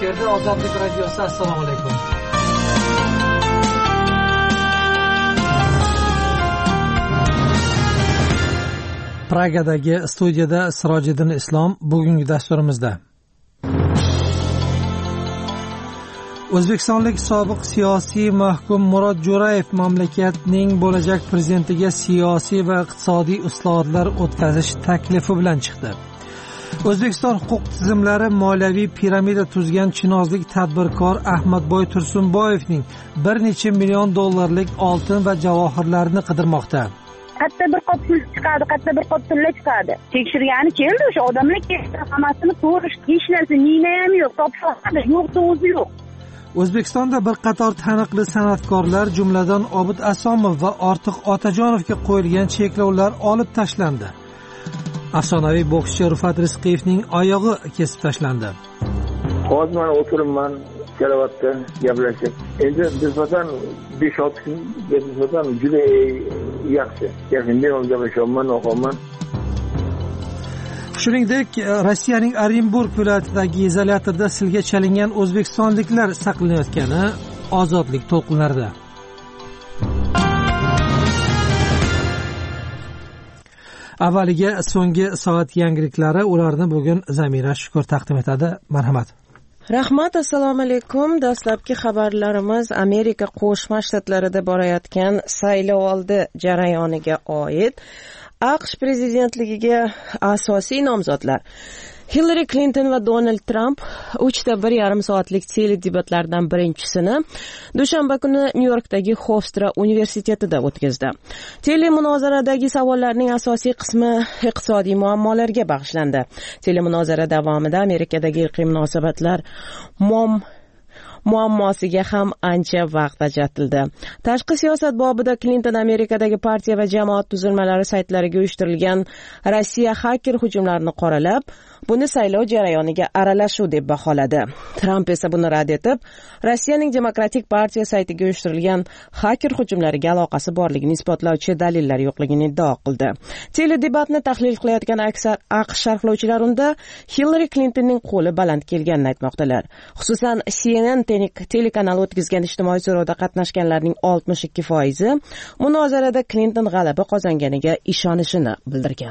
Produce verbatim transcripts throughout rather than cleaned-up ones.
efirda Ozodlik radiosi. Assalomu alaykum. Pragadagi studiyada Sirojiddin Islom. Bugungi dasturimizda O'zbekistonlik sobiq siyosiy mahkum Murod Jo'rayev mamlakatning bo'lajak prezidentiga siyosiy va iqtisodiy islohotlar o'tkazish taklifi bilan chiqdi. O'zbekiston huquq tizimlari moliyaviy piramida tuzgan chinozlik tadbirkor Ahmadboy Tursunboyevning bir necha million dollarlik oltin va javohirlarni qidirmoqda. Qatta bir qop pul chiqadi, qatta bir qop tilla chiqadi. Tekshirgani keldi, o'sha odamlar keldi, hammasini ko'rishdi. Hech narsa nina ham yo'q, topshirdi, yo'q o'zi yo'q. O'zbekistonda bir qator taniqli san'atkorlar, jumladan Obid Asomov va Ortiq Otajonovga qo'yilgan cheklovlar olib tashlandi. Afsonaviy bokschi Rufat Rizqiyevning oyog'i kesib tashlandi. Hozir men o'tiribman karavotda gaplashib. Endi nisbatan besh olti kun nisbatan juda yaxshi. Yaqinda gaplashyapman, o'qiyman. Shuningdek, Rossiyaning Orenburg viloyatidagi izolyatorda silga chalingan o'zbekistonliklar saqlanayotgani ozodlik to'lqinlarida. Avvaliga so'nggi soat yangiliklari, ularni bugun Zamira Shukur taqdim etadi. Marhamat. Rahmat, assalomu alaykum. Dastlabki xabarlarimiz Amerika Qo'shma Shtatlarida borayotgan saylovoldi jarayoniga oid. AQSh prezidentligiga asosiy nomzodlar Hillary Clinton va Donald Trump uchta bir yarim soatlik teledebatlardan birinchisini dushanba kuni Nyu-Yorkdagi Hofstra universitetida o'tkazdi. Telemunozaradagi savollarning asosiy qismi iqtisodiy muammolarga bag'ishlandi. Telemunozara davomida Amerikadagi irqiy munosabatlar mom muammosiga ham ancha vaqt ajratildi. Tashqi siyosat bobida Clinton Amerikadagi partiya va jamoat tuzilmalari saytlariga uyushtirilgan Rossiya xaker hujumlarini qoralab, buni saylov jarayoniga aralashuv deb baholadi. Trump esa buni rad etib, Rossiyaning Demokratik partiya saytiga uyushtirilgan xaker hujumlariga aloqasi borligini isbotlovchi dalillar yo'qligini iddao qildi. Teledebatni tahlil qilayotgan aksar AQSh sharhlovchilar unda Hillary Clintonning qo'li baland kelganini aytmoqdalar. Xususan, C N N telekanali o'tkazgan ijtimoiy so'rovda qatnashganlarning oltmish ikki foizi munozarada Clinton g'alaba qozonganiga ishonishini bildirgan.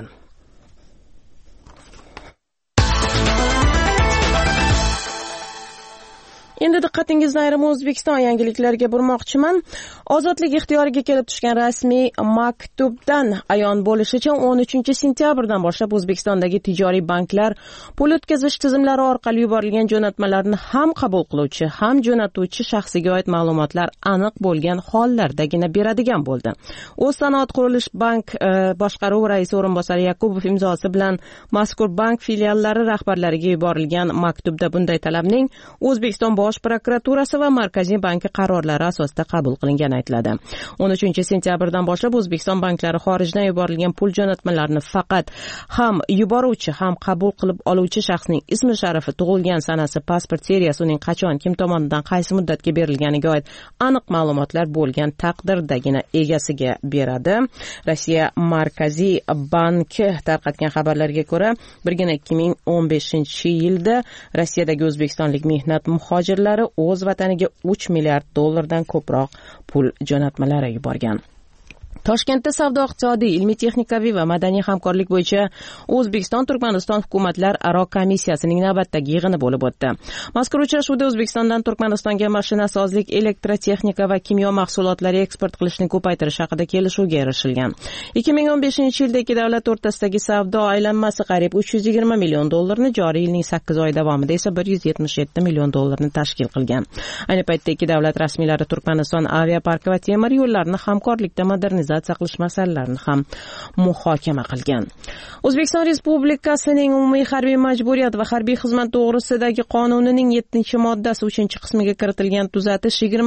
Endi diqqatingizni ayrim O'zbekiston yangiliklariga burmoqchiman. Ozodlik ixtiyoriga kelib tushgan rasmiy maktubdan ayon bo'lishicha o'n uchinchi sentyabrdan boshlab O'zbekistondagi tijoriy banklar pul o'tkazish tizimlari orqali yuborilgan jo'natmalarni ham qabul qiluvchi, ham jo'natuvchi shaxsiga oid ma'lumotlar aniq bo'lgan hollardagina beradigan bo'ldi. O'zsanoat qurilish bank e, boshqaruv raisi o'rinbosari Yakubov imzosi bilan mazkur bank filiallari rahbarlariga yuborilgan maktubda bunday talabning O'zbekiston Bosh prokuraturasi va Markaziy banki qarorlari asosida qabul qilingani aytiladi. o'n uchinchi sentyabrdan boshlab O'zbekiston banklari xorijdan yuborilgan pul jo'natmalarini faqat ham yuboruvchi, ham qabul qilib oluvchi shaxsning ismi sharifi, tug'ilgan sanasi, pasport seriyasi, uning qachon, kim tomonidan, qaysi muddatga berilganiga oid aniq ma'lumotlar bo'lgan taqdirdagina egasiga beradi. Rossiya Markaziy banki tarqatgan xabarlarga ko'ra, birgina ikki ming o'n beshinchi yilda Rossiyadagi o'zbekistonlik mehnat muhojirlari o'z vataniga uch milliard dollardan ko'proq pul jo'natmalari yuborgan. Toshkentda savdo-iqtisodiy, ilmiy-texnikaviy va madaniy hamkorlik bo'yicha O'zbekiston Turkmaniston hukumatlar aro komissiyasining navbatdagi yig'ini bo'lib o'tdi. Mazkur uchrashuvda O'zbekistondan Turkmanistonga mashinasozlik, elektrotexnika va kimyo mahsulotlari eksport qilishni ko'paytirish haqida kelishuvga erishilgan. ikki ming o'n beshinchi yilda ikki davlat o'rtasidagi savdo aylanmasi qariyb uch yuz yigirma million dollarni, joriy yilning sakkiz oy davomida esa bir yuz yetmish yetti million dollarni tashkil qilgan. Ayni paytda ikki davlat rasmiylari Turkmaniston aviaparki va temir yo'llarini hamkorlikda modernizatsiya qilish masalalarini ham muhokama qilgan. O'zbekiston Respublikasining umumiy harbiy majburiyat va harbiy xizmat to'g'risidagi qonunining yettinchi moddasi uchinchi qismiga kiritilgan tuzatish yigirma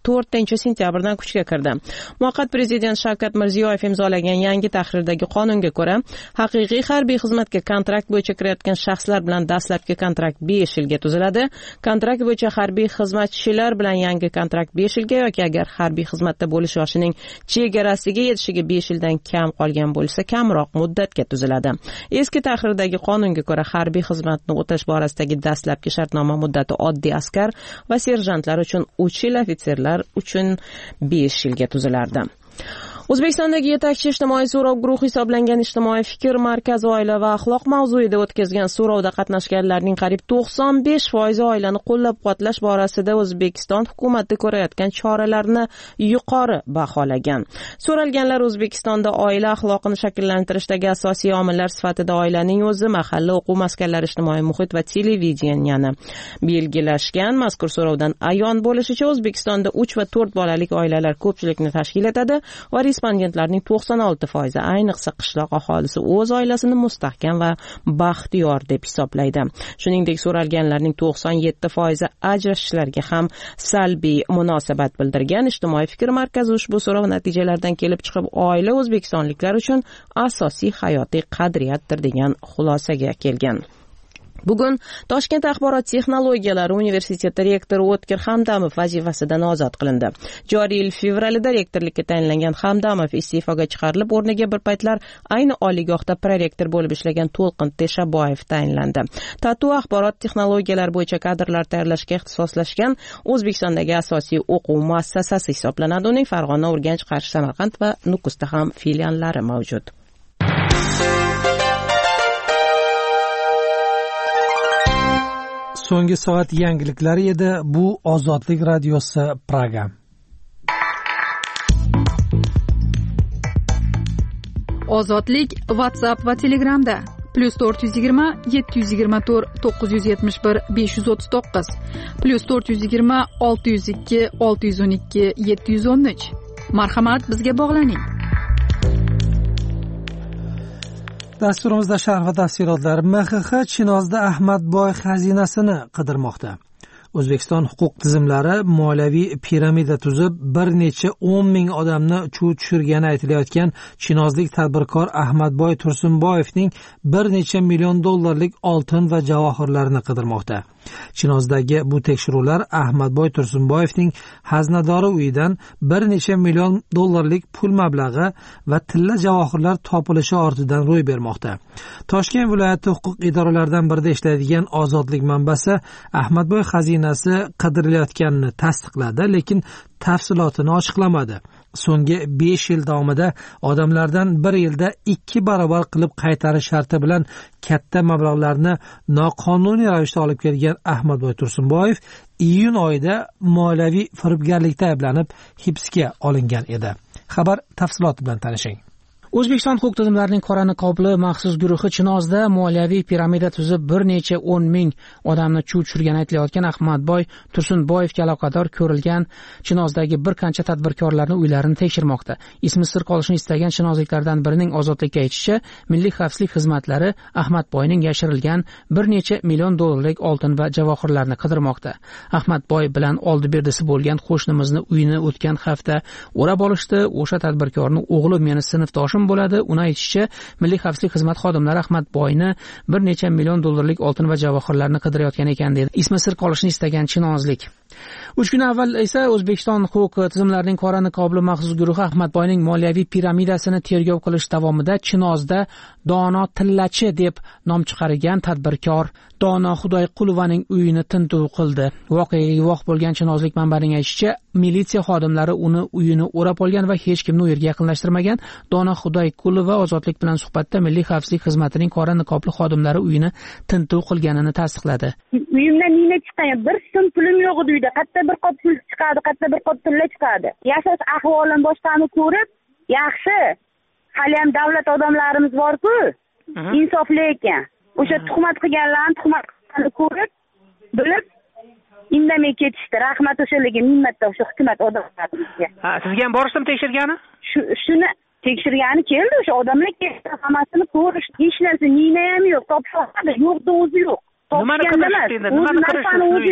to'rtinchi sentyabrdan kuchga kirdi. Muvaqqat prezident Shavkat Mirziyoyev imzolagan yangi tahrirdagi qonunga ko'ra, haqiqiy harbiy xizmatga kontrakt bo'yicha kirayotgan shaxslar bilan dastlabki kontrakt besh yilga tuziladi. Kontrakt bo'yicha harbiy xizmatchilar bilan yangi kontrakt besh yilga yoki agar harbiy xizmatda bo'lish yoshining chegarasiga yetishiga besh yildan kam qolgan bo'lsa, kamroq muddatga tuziladi. Eski tahrirdagi qonunga ko'ra, harbiy xizmatni o'tash borasidagi dastlabki shartnoma muddati oddiy askar va serjantlar uchun uch yil, ofitserlar uchun besh yilga tuzilardi. O'zbekistondagi yetakchi ijtimoiy so'rov guruhi hisoblangan Ijtimoiy fikr markazi oila va axloq mavzuida o'tkazgan so'rovda qatnashganlarning qariyb to'qson besh foizi oilani qo'llab-quvvatlash borasida O'zbekiston hukumati ko'rayotgan choralarni yuqori baholagan. So'ralganlar O'zbekistonda oila axloqini shakllantirishdagi asosiy omillar sifatida oilaning o'zi, mahalla, o'quv maskanlari, ijtimoiy muhit va televideniyani belgilashgan. Mazkur so'rovdan ayon bo'lishicha, O'zbekistonda uch va to'rt bolali oilalar ko'pchilikni tashkil etadi va respondentlarning to'qson olti foizi, ayniqsa qishloq aholisi, o'z oilasini mustahkam va baxtiyor deb hisoblaydi. Shuningdek, so'ralganlarning to'qson yetti foizi ajrashishlarga ham salbiy munosabat bildirgan. Ijtimoiy fikr markazi ushbu so'rov natijalaridan kelib chiqib, oila o'zbekistonliklar uchun asosiy hayotiy qadriyatdir degan xulosaga kelgan. Bugun Toshkent axborot texnologiyalari universiteti rektori O'tkir Hamdamov vazifasidan ozod qilindi. Joriy yil fevralida rektorlikka tayinlangan Hamdamov iste'foga chiqarilib, o'rniga bir paytlar ayni oliygohda prorektor bo'lib ishlagan To'lqin Teshaboyev tayinlandi. Tatu axborot texnologiyalari bo'yicha kadrlar tayyorlashga ixtisoslashgan O'zbekistondagi asosiy o'quv muassasasi hisoblanadi. Uning Farg'ona, Urganch, Qarshi, Samarqand va Nukusda ham filiallari mavjud. So'nggi soat yangiliklari edi. Bu Ozodlik radiosi Praga. Ozodlik WhatsApp va Telegramda plus to'rt yuz yigirma yetti yuz yigirma to'rt to'qqiz yuz yetmish bir besh yuz o'ttiz to'qqiz plus to'rt yuz yigirma olti yuz ikki olti yuz o'n ikki yetti yuz o'n uch. Marhamat, bizga bog'laning. Dasturimizda sharh va tafsilotlar. M X X Chinozda Ahmadboy xazinasini qidirmoqda. O'zbekiston huquq tizimlari moliyaviy piramida tuzib, bir necha o'n ming odamni chuv tushirgani aytilayotgan chinozlik tadbirkor Ahmadboy Tursunboyevning bir necha million dollarlik oltin va javohirlarini qidirmoqda. Chinozdagi bu tekshiruvlar Ahmadboy Tursunboyevning haznadori uyidan bir necha million dollarlik pul mablag'i va tilla javohirlar topilishi ortidan ro'y bermoqda. Toshkent viloyati huquq idoralaridan birida ishlaydigan Ozodlik manbasi Ahmadboy xazinasi qidirilayotganini tasdiqladi, lekin tafsilotini ochiqlamadi. So'nggi besh yil davomida odamlardan bir yilda ikki barobar qilib qaytarish sharti bilan katta mablag'larni noqonuniy ravishda olib kelgan Ahmadboy Tursunboyev iyun oyida moliyaviy firibgarlikda ayblanib hibsga olingan edi. Xabar tafsiloti bilan tanishing. O'zbekiston huquq tizimlarining qora niqobli maxsus guruhi Chinozda moliyaviy piramida tuzib, bir necha o'n ming odamni chuv tushirgani aytilayotgan Ahmadboy Tursunboyevga aloqador ko'rilgan Chinozdagi bir qancha tadbirkorlarning uylarini tekshirmoqda. Ismi sir qolishini istagan chinozliklardan birining Ozodlikka aytishicha, Milliy xavfsizlik xizmatlari Ahmadboyning yashirilgan bir necha million dollarlik oltin va javohirlarni qidirmoqda. Ahmadboy bilan oldi-berdisi bo'lgan qo'shnimizni uyini o'tgan hafta o'rab olishdi. O'sha tadbirkorning o'g'li meni sinfdoshim bo'ladi. Uni aytishicha, Milliy xavfsizlik xizmat xodimlari Ahmadboyni bir necha million dollarlik oltin va javohirlarni qidirayotgan ekan dedi. Ismi sir qolishini istagan chinozlik. uch kun avval esa O'zbekiston huquq tizimlarining qora niqobli maxsus guruhi Ahmadboyning moliyaviy piramidasini tergov qilish davomida Chinozda Dono Tillachi deb nom chiqargan tadbirkor Dono Xudoyqulovaning uyini tintuv qildi. Voqeaga guvoh bo'lgan chinozlik manbaning aytishicha, militsiya xodimlari uni uyini o'rab olgan va hech kimni u yerga yaqinlashtirmagan. Dono Xudoyqulova Ozodlik bilan suhbatda Milliy xavfsizlik xizmatining qora niqobli xodimlari uyini tintuv qilganini tasdiqladi. Uyimdan nina chiqqan, bir so'm pulim yo'q edi uyda. Qayerda bir qop pul chiqadi, qayerda bir qop tilla chiqadi. Yashash ahvolim boshqani ko'rib, yaxshi. Hali ham davlat odamlarimiz bor-ku, insofli ekan. O'sha tuhmat qilganlarni tuhmat qilganini ko'rib, bilib, indamay ketishdi. Rahmat o'shalarga, minnatdor o'sha hukumat odamlarimizga. Ha, sizga ham borishdimi tekshirgani? Shu shuni tekshirgani keldi, o'sha odamlar keldi, hammasini ko'rishdi. Hech narsa nina ham yo'q, topshirdi, yo'qda o'zi yo'q. Nimani qidirishdi endi? Nimani qidirishdi?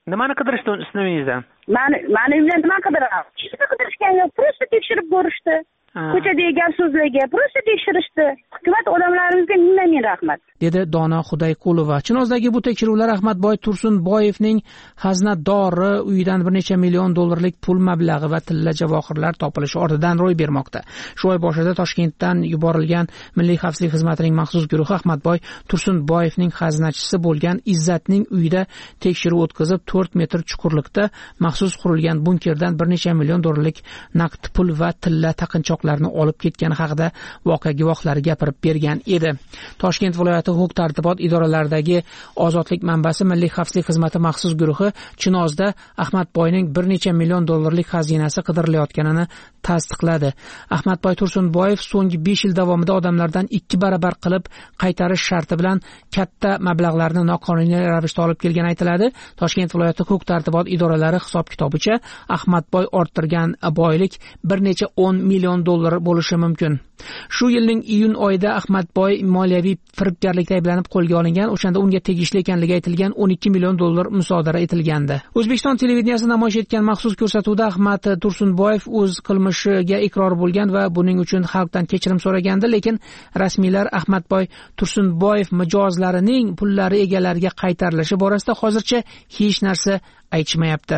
Nimani qidirishdi uni ustimizdan? Mani mani uyimdan nima qidiradi? Hech nima qidirishgan yo'q, просто tekshirib ko'rishdi. Ko'chadagi gap so'zlarga просто tekshirishdi. Hukumat odamlarimizga mingdan ming rahmat, dedi Dona Xudayqulova. Chinozdagi bu tekshiruvlar Ahmadboy Tursunboyevning xaznadori uyidan bir necha million dollarlik pul mablag'i va tilla javohirlar topilishi ortidan ro'y bermoqda. Shu oy boshida Toshkentdan yuborilgan Milliy xavfsizlik xizmatining maxsus guruhi Ahmadboy Tursunboyevning xaznachisi bo'lgan Izzatning uyida tekshiruv o'tkazib, to'rt metr chuqurlikda maxsus qurilgan bunkerdan bir necha million dollarlik naqd pul va tilla taqinchoqlarni olib ketgani haqida voqea guvohlari gapirib bergan edi. Toshkent viloyati huquq tartibot idoralaridagi ozodlik manbasi Milliy xavfsizlik xizmati maxsus guruhi Chinozda Ahmadboyning bir necha million dollarlik xazinasi qidirilayotganini tasdiqladi. Ahmadboy Tursunboyev so'nggi besh yil davomida odamlardan ikki barabar qilib qaytarish sharti bilan katta mablag'larni noqonuniy ravishda olib kelgani aytiladi. Toshkent viloyati huquq tartibot idoralari hisob-kitobicha Ahmadboy orttirgan boylik bir necha o'n million dollar bo'lishi mumkin. Shu yilning iyun oyida Ahmadboy moliyaviy firibgarlikda ayblanib qo'lga olingan, o'shanda unga tegishli ekanligi aytilgan o'n ikki million dollar musodara etilgandi. O'zbekiston televideniyasi namoyish etgan maxsus ko'rsatuvda Ahmad Tursunboyev o'z qilmishiga iqror bo'lgan va buning uchun xalqdan kechirim so'ragandi, lekin rasmiylar Ahmadboy Tursunboyev mijozlarining pullari egalariga qaytarilishi borasida hozircha hech narsa aytishmayapti.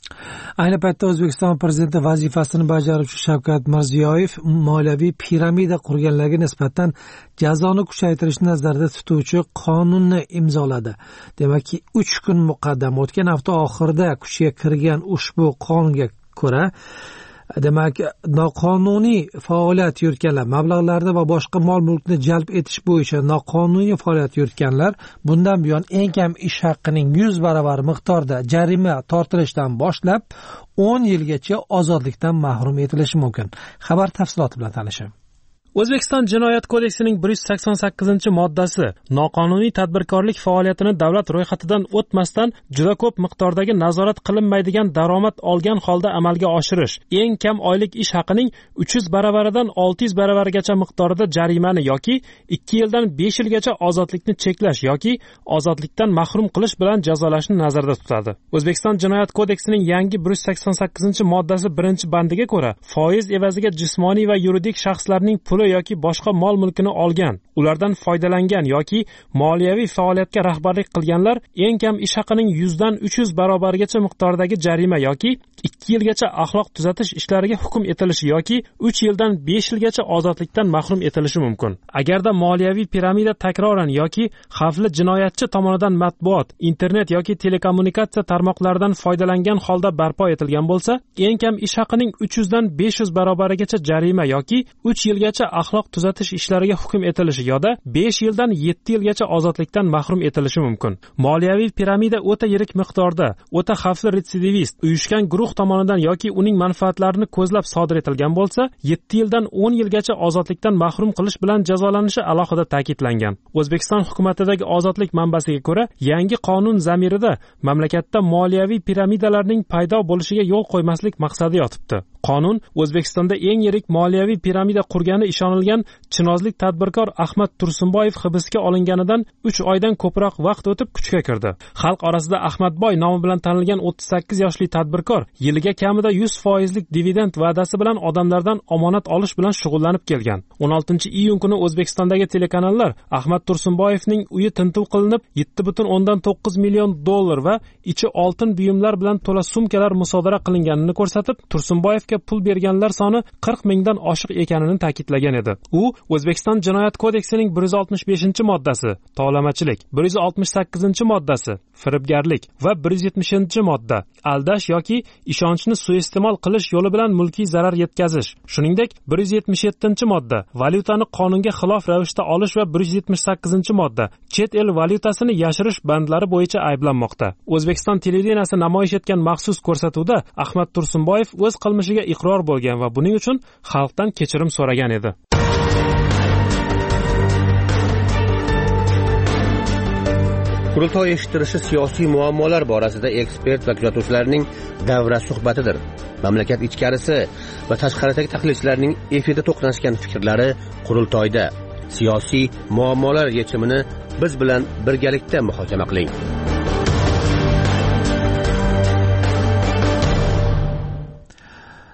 Ayni paytda O'zbekiston prezidenti vazifasini bajaruvchi Shavkat Mirziyoyev moliyaviy piramida qurganlarga nisbatan jazoni kuchaytirishni nazarda tutuvchi qonunni imzoladi. Demakki, uch kun muqaddam o'tgan hafta oxirida kuchga kirgan ushbu qonunga ko'ra, demak, noqonuniy faoliyat yuritganlar, mablag'larni va boshqa mol-mulkni jalb etish bo'yicha noqonuniy faoliyat yuritganlar bundan buyon eng kam ish haqining yuz baravar miqdorda jarima tortilishdan boshlab o'n yilgacha ozodlikdan mahrum etilishi mumkin. Xabar tafsiloti bilan tanishing. O'zbekiston Jinoyat kodeksining bir yuz sakson sakkizinchi moddasi noqonuniy tadbirkorlik faoliyatini davlat ro'yxatidan o'tmasdan juda ko'p miqdordagi nazorat qilinmaydigan daromad olgan holda amalga oshirish, eng kam oylik ish haqining uch yuz baravaridan olti yuz baravarigacha miqdorida jarimani yoki ikki yildan besh yilgacha ozodlikni cheklash yoki ozodlikdan mahrum qilish bilan jazolashni nazarda tutadi. O'zbekiston Jinoyat kodeksining yangi bir yuz sakson sakkizinchi moddasi birinchi bandiga ko'ra, foiz evaziga jismoniy va yuridik shaxslarning puli yoki boshqa mol mulkini olgan, ulardan foydalangan yoki moliyaviy faoliyatga rahbarlik qilganlar eng kam ish haqining yuzdan uch yuz barobarigacha miqdordagi jarima yoki ikki yilgacha axloq tuzatish ishlariga hukm etilishi yoki uch yildan besh yilgacha ozodlikdan mahrum etilishi mumkin. Agarda moliyaviy piramida takroran yoki xavfli jinoyatchi tomonidan matbuot, internet yoki telekommunikatsiya tarmoqlaridan foydalangan holda barpo etilgan bo'lsa, eng kam ish haqining uch yuz dan besh yuz barobarigacha jarima yoki uch yilgacha axloq tuzatish ishlariga hukm etilishi yoda besh yildan yetti yilgacha ozodlikdan mahrum etilishi mumkin. Moliyaviy piramida o'ta yirik miqdorda, o'ta xavfli retsidivist, uyushgan guruh tomonidan yoki uning manfaatlarini ko'zlab sodir etilgan bo'lsa, yetti yildan o'n yilgacha ozodlikdan mahrum qilish bilan jazolanishi alohida ta'kidlangan. O'zbekiston hukumatidagi ozodlik manbasiga ko'ra, yangi qonun zamirida mamlakatda moliyaviy piramidalarning paydo bo'lishiga yo'l qo'ymaslik maqsadi yotibdi. Qonun O'zbekistonda eng yirik moliyaviy piramida qurgani ishonilgan chinozlik tadbirkor Ahmad Tursunboyev hibsga olinganidan uch oydan ko'proq vaqt o'tib kuchga kirdi. Xalq orasida Ahmadboy nomi bilan tanilgan o'ttiz sakkiz yoshli tadbirkor yiliga kamida yuz foizlik dividend va'dasi bilan odamlardan omonat olish bilan shug'ullanib kelgan. o'n oltinchi iyun kuni O'zbekistondagi telekanallar Ahmad Tursunboyevning uyi tintuv qilinib, yetti butun o'ndan to'qqiz million dollar va ichi oltin buyumlar bilan to'la sumkalar musodara qilinganini ko'rsatib, Tursunboyevga pul berganlar soni qirq mingdan oshiq ekanini ta'kidlagan edi. U O'zbekiston Jinoyat kodeksining bir yuz oltmish beshinchi moddasi tovlamachilik, bir yuz oltmish sakkizinchi moddasi firibgarlik va bir yuz yetmishinchi modda aldash yoki ishonchni suiiste'mol qilish yo'li bilan mulkiy zarar yetkazish, shuningdek bir yuz yetmish yettinchi modda valyutani qonunga xilof ravishda olish va bir yuz yetmish sakkizinchi modda chet el valyutasini yashirish bandlari bo'yicha ayblanmoqda. O'zbekiston televideniyasi namoyish etgan maxsus ko'rsatuvda Ahmad Tursunboyev o'z qilmishiga iqror bo'lgan va buning uchun xalqdan kechirim so'ragan edi. Qurultoy eshittirishi siyosiy muammolar borasida ekspert va kuzatuvchilarning davra suhbatidir. Mamlakat ichkarisi va tashqaridagi tahlilchilarning efirda to'qnashgan fikrlari qurultoyda. Siyosiy muammolar yechimini biz bilan birgalikda muhokama qiling.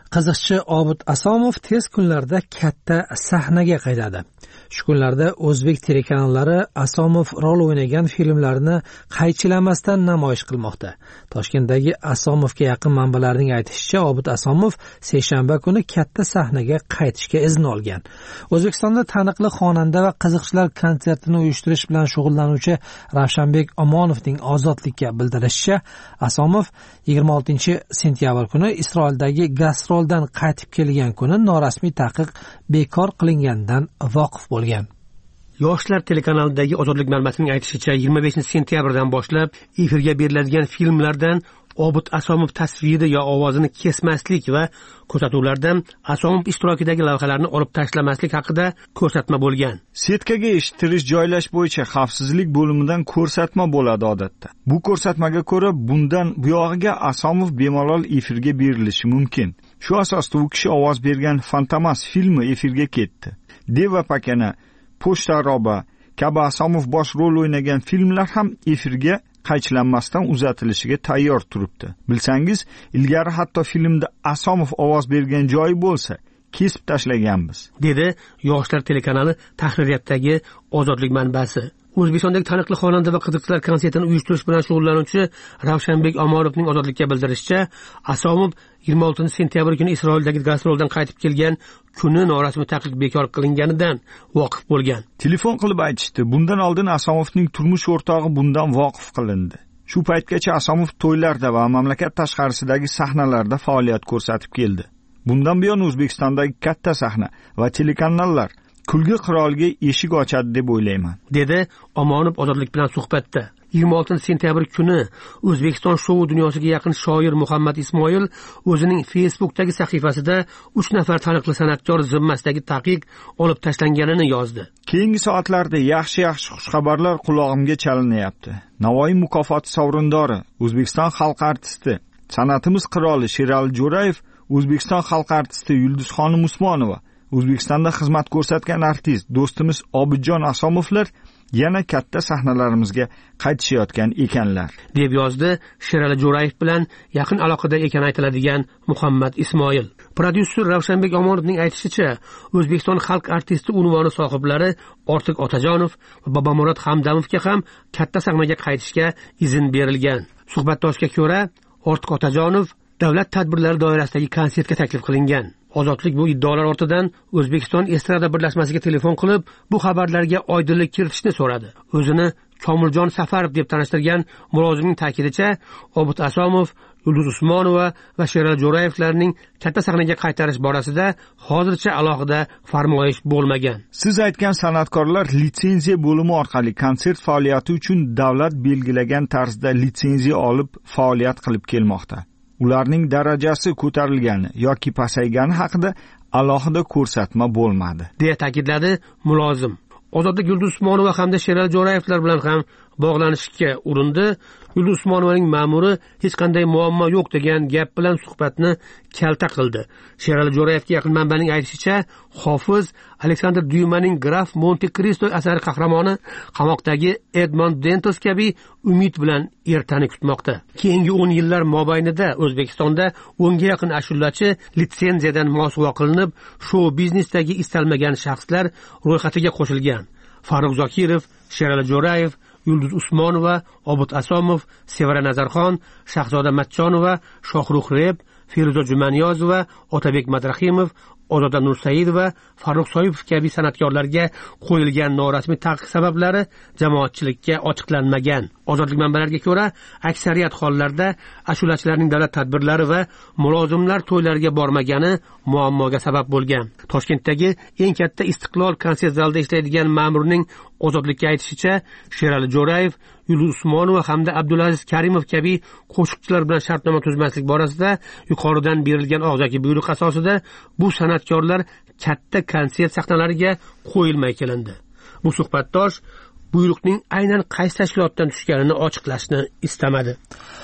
Qiziqchi Obid Asomov tez kunlarda katta sahnaga qaytadi. Shu kunlarda o'zbek telekanallari Asomov rol o'ynagan filmlarni qaychilamasdan namoyish qilmoqda. Toshkentdagi Asomovga yaqin manbalarning aytishicha, Obid Asomov seshanba kuni katta sahnaga qaytishga izn olgan. O'zbekistonda taniqli xonanda va qiziqchilar konsertini uyushtirish bilan shug'ullanuvchi Ravshanbek Omonovning Ozodlikka bildirishicha, Asomov yigirma oltinchi sentyabr kuni Isroildagi gastroldan qaytib kelgan kuni norasmiy taqiq bekor qilinganidan voqif bo'lgan. Yoshlar telekanalidagi Ozodlik manbasining aytishicha, yigirma beshinchi sentyabrdan boshlab efirga beriladigan filmlardan Obid Asomov tasviri yo ovozini kesmaslik va ko'rsatuvlardan Asomov ishtirokidagi lavhalarni olib tashlamaslik haqida ko'rsatma bo'lgan. Setkaga eshittirish joylash bo'yicha xavfsizlik bo'limidan ko'rsatma bo'ladi odatda. Bu ko'rsatmaga ko'ra bundan buyog'iga Asomov bemalol efirga berilishi mumkin. Shu asosda u kishi ovoz bergan Fantomas filmi efirga ketdi. Deva pakana, Pochta roba kabi Asomov bosh rol o'ynagan filmlar ham efirga qaychilanmasdan uzatilishiga tayyor turibdi. Bilsangiz, ilgari hatto filmda Asomov ovoz bergan joyi bo'lsa, kesib tashlaganmiz, dedi Yoshlar telekanali tahririyatdagi Ozodlik manbasi. O'zbekistondagi taniqli xonanda va qiziqchilar konsertini uyushtirish bilan shug'ullanuvchi Ravshanbek Omonovning Ozodlikka bildirishicha, Asomov yigirma oltinchi sentyabr kuni Isroildagi gastroldan qaytib kelgan kuni norasmiy taqiq bekor qilinganidan voqif bo'lgan. Telefon qilib aytishdi. Bundan oldin Asomovning turmush o'rtog'i bundan voqif qilindi. Shu paytgacha Asomov to'ylarda va mamlakat tashqarisidagi sahnalarda faoliyat ko'rsatib keldi. Bundan buyon O'zbekistondagi katta sahna va telekanallar kulgi qiroliga eshik ochadi deb o'ylayman, dedi Omonov Ozodlik bilan suhbatda. yigirma oltinchi sentyabr kuni O'zbekiston shou dunyosiga yaqin shoir Muhammad Ismoil o'zining Facebook'dagi sahifasida uch nafar taniqli san'atkor zimmasidagi taqiq olib tashlanganini yozdi. Keyingi soatlarda yaxshi-yaxshi xushxabarlar qulog'imga chalinyapti. Navoiy mukofoti sovrindori, O'zbekiston xalq artisti, san'atimiz qiroli Sherali Jo'rayev, O'zbekiston xalq artisti Yulduzxonim Usmonova, O'zbekistonda xizmat ko'rsatgan artist do'stimiz Obidjon Asomovlar yana katta sahnalarimizga qaytishayotgan ekanlar, deb yozdi Sherali Jo'rayev bilan yaqin aloqada ekani aytiladigan Muhammad Ismoil. Prodyuser Ravshanbek Omonovning aytishicha, O'zbekiston xalq artisti unvoni sohiblari Ortiq Otajonov va Bobomurod Hamdamovga ham katta sahnaga qaytishga izn berilgan. Suhbatdoshga ko'ra, Ortiq Otajonov davlat tadbirlari doirasidagi konsertga taklif qilingan. Ozodlik bu iddaolar ortidan O'zbekiston estrada birlashmasiga telefon qilib, bu xabarlarga oydinlik kiritishni so'radi. O'zini Komiljon Safarov deb tanishtirgan mulozimning ta'kidicha, Obid Asomov, Yulduz Usmonova va Sherali Jo'rayevlarning katta sahnaga qaytarish borasida hozircha alohida farmoyish bo'lmagan. Siz aytgan san'atkorlar litsenziya bo'limi orqali konsert faoliyati uchun davlat belgilagan tarzda litsenziya olib faoliyat qilib kelmoqda. Ularning darajasi ko'tarilgani yoki pasaygani haqida alohida ko'rsatma bo'lmadi, deya ta'kidladi mulozim. Ozodlik Yulduz Usmonova hamda Sherali Jo'rayevlar bilan ham bog'lanishga urindi. Yulduz Usmonovaning ma'muri hech qanday muammo yo'q degan gap bilan suhbatni kalta qildi. Sherali Jo'rayevga yaqin manbaning aytishicha, hofiz Aleksandr Dyumaning Graf Monte Cristo asari qahramoni qamoqdagi Edmond Dantes kabi umid bilan ertani kutmoqda. Keyingi o'n yillar mobaynida O'zbekistonda o'nga yaqin ashulachi litsenziyadan mosuvo qilinib, shou biznesdagi istalmagan shaxslar ro'yxatiga qo'shilgan. Farruh Zokirov, Sherali Jo'rayev, Yulduz Usmonova, Obid Asomov, Sevara Nazarxon, Shahzoda Matchonova, Shohruh Reb, Feruza Jumaniyozova, Otabek Madrahimov, Ozoda Nursaidova, Farruh Soipov kabi san'atkorlarga qo'yilgan norasmiy taqiq sabablari jamoatchilikka ochiqlanmagan. Ozodlik manbalariga ko'ra, aksariyat hollarda ashulachilarning davlat tadbirlari va mulozimlar to'ylariga bormagani muammoga sabab bo'lgan. Toshkentdagi eng katta Istiqlol konsert zalida ishlaydigan ma'murning Ozodlikka aytishicha, Sherali Jo'rayev, Yulduz Usmonova hamda Abdulaziz Karimov kabi qo'shiqchilar bilan shartnoma tuzmaslik borasida yuqoridan berilgan og'zaki buyruq asosida bu san'atkorlar katta konsert sahnalariga qo'yilmay kelindi. Bu suhbatdosh buyruqning aynan qaysi tashkilotdan tushganini ochiqlashni istamadi.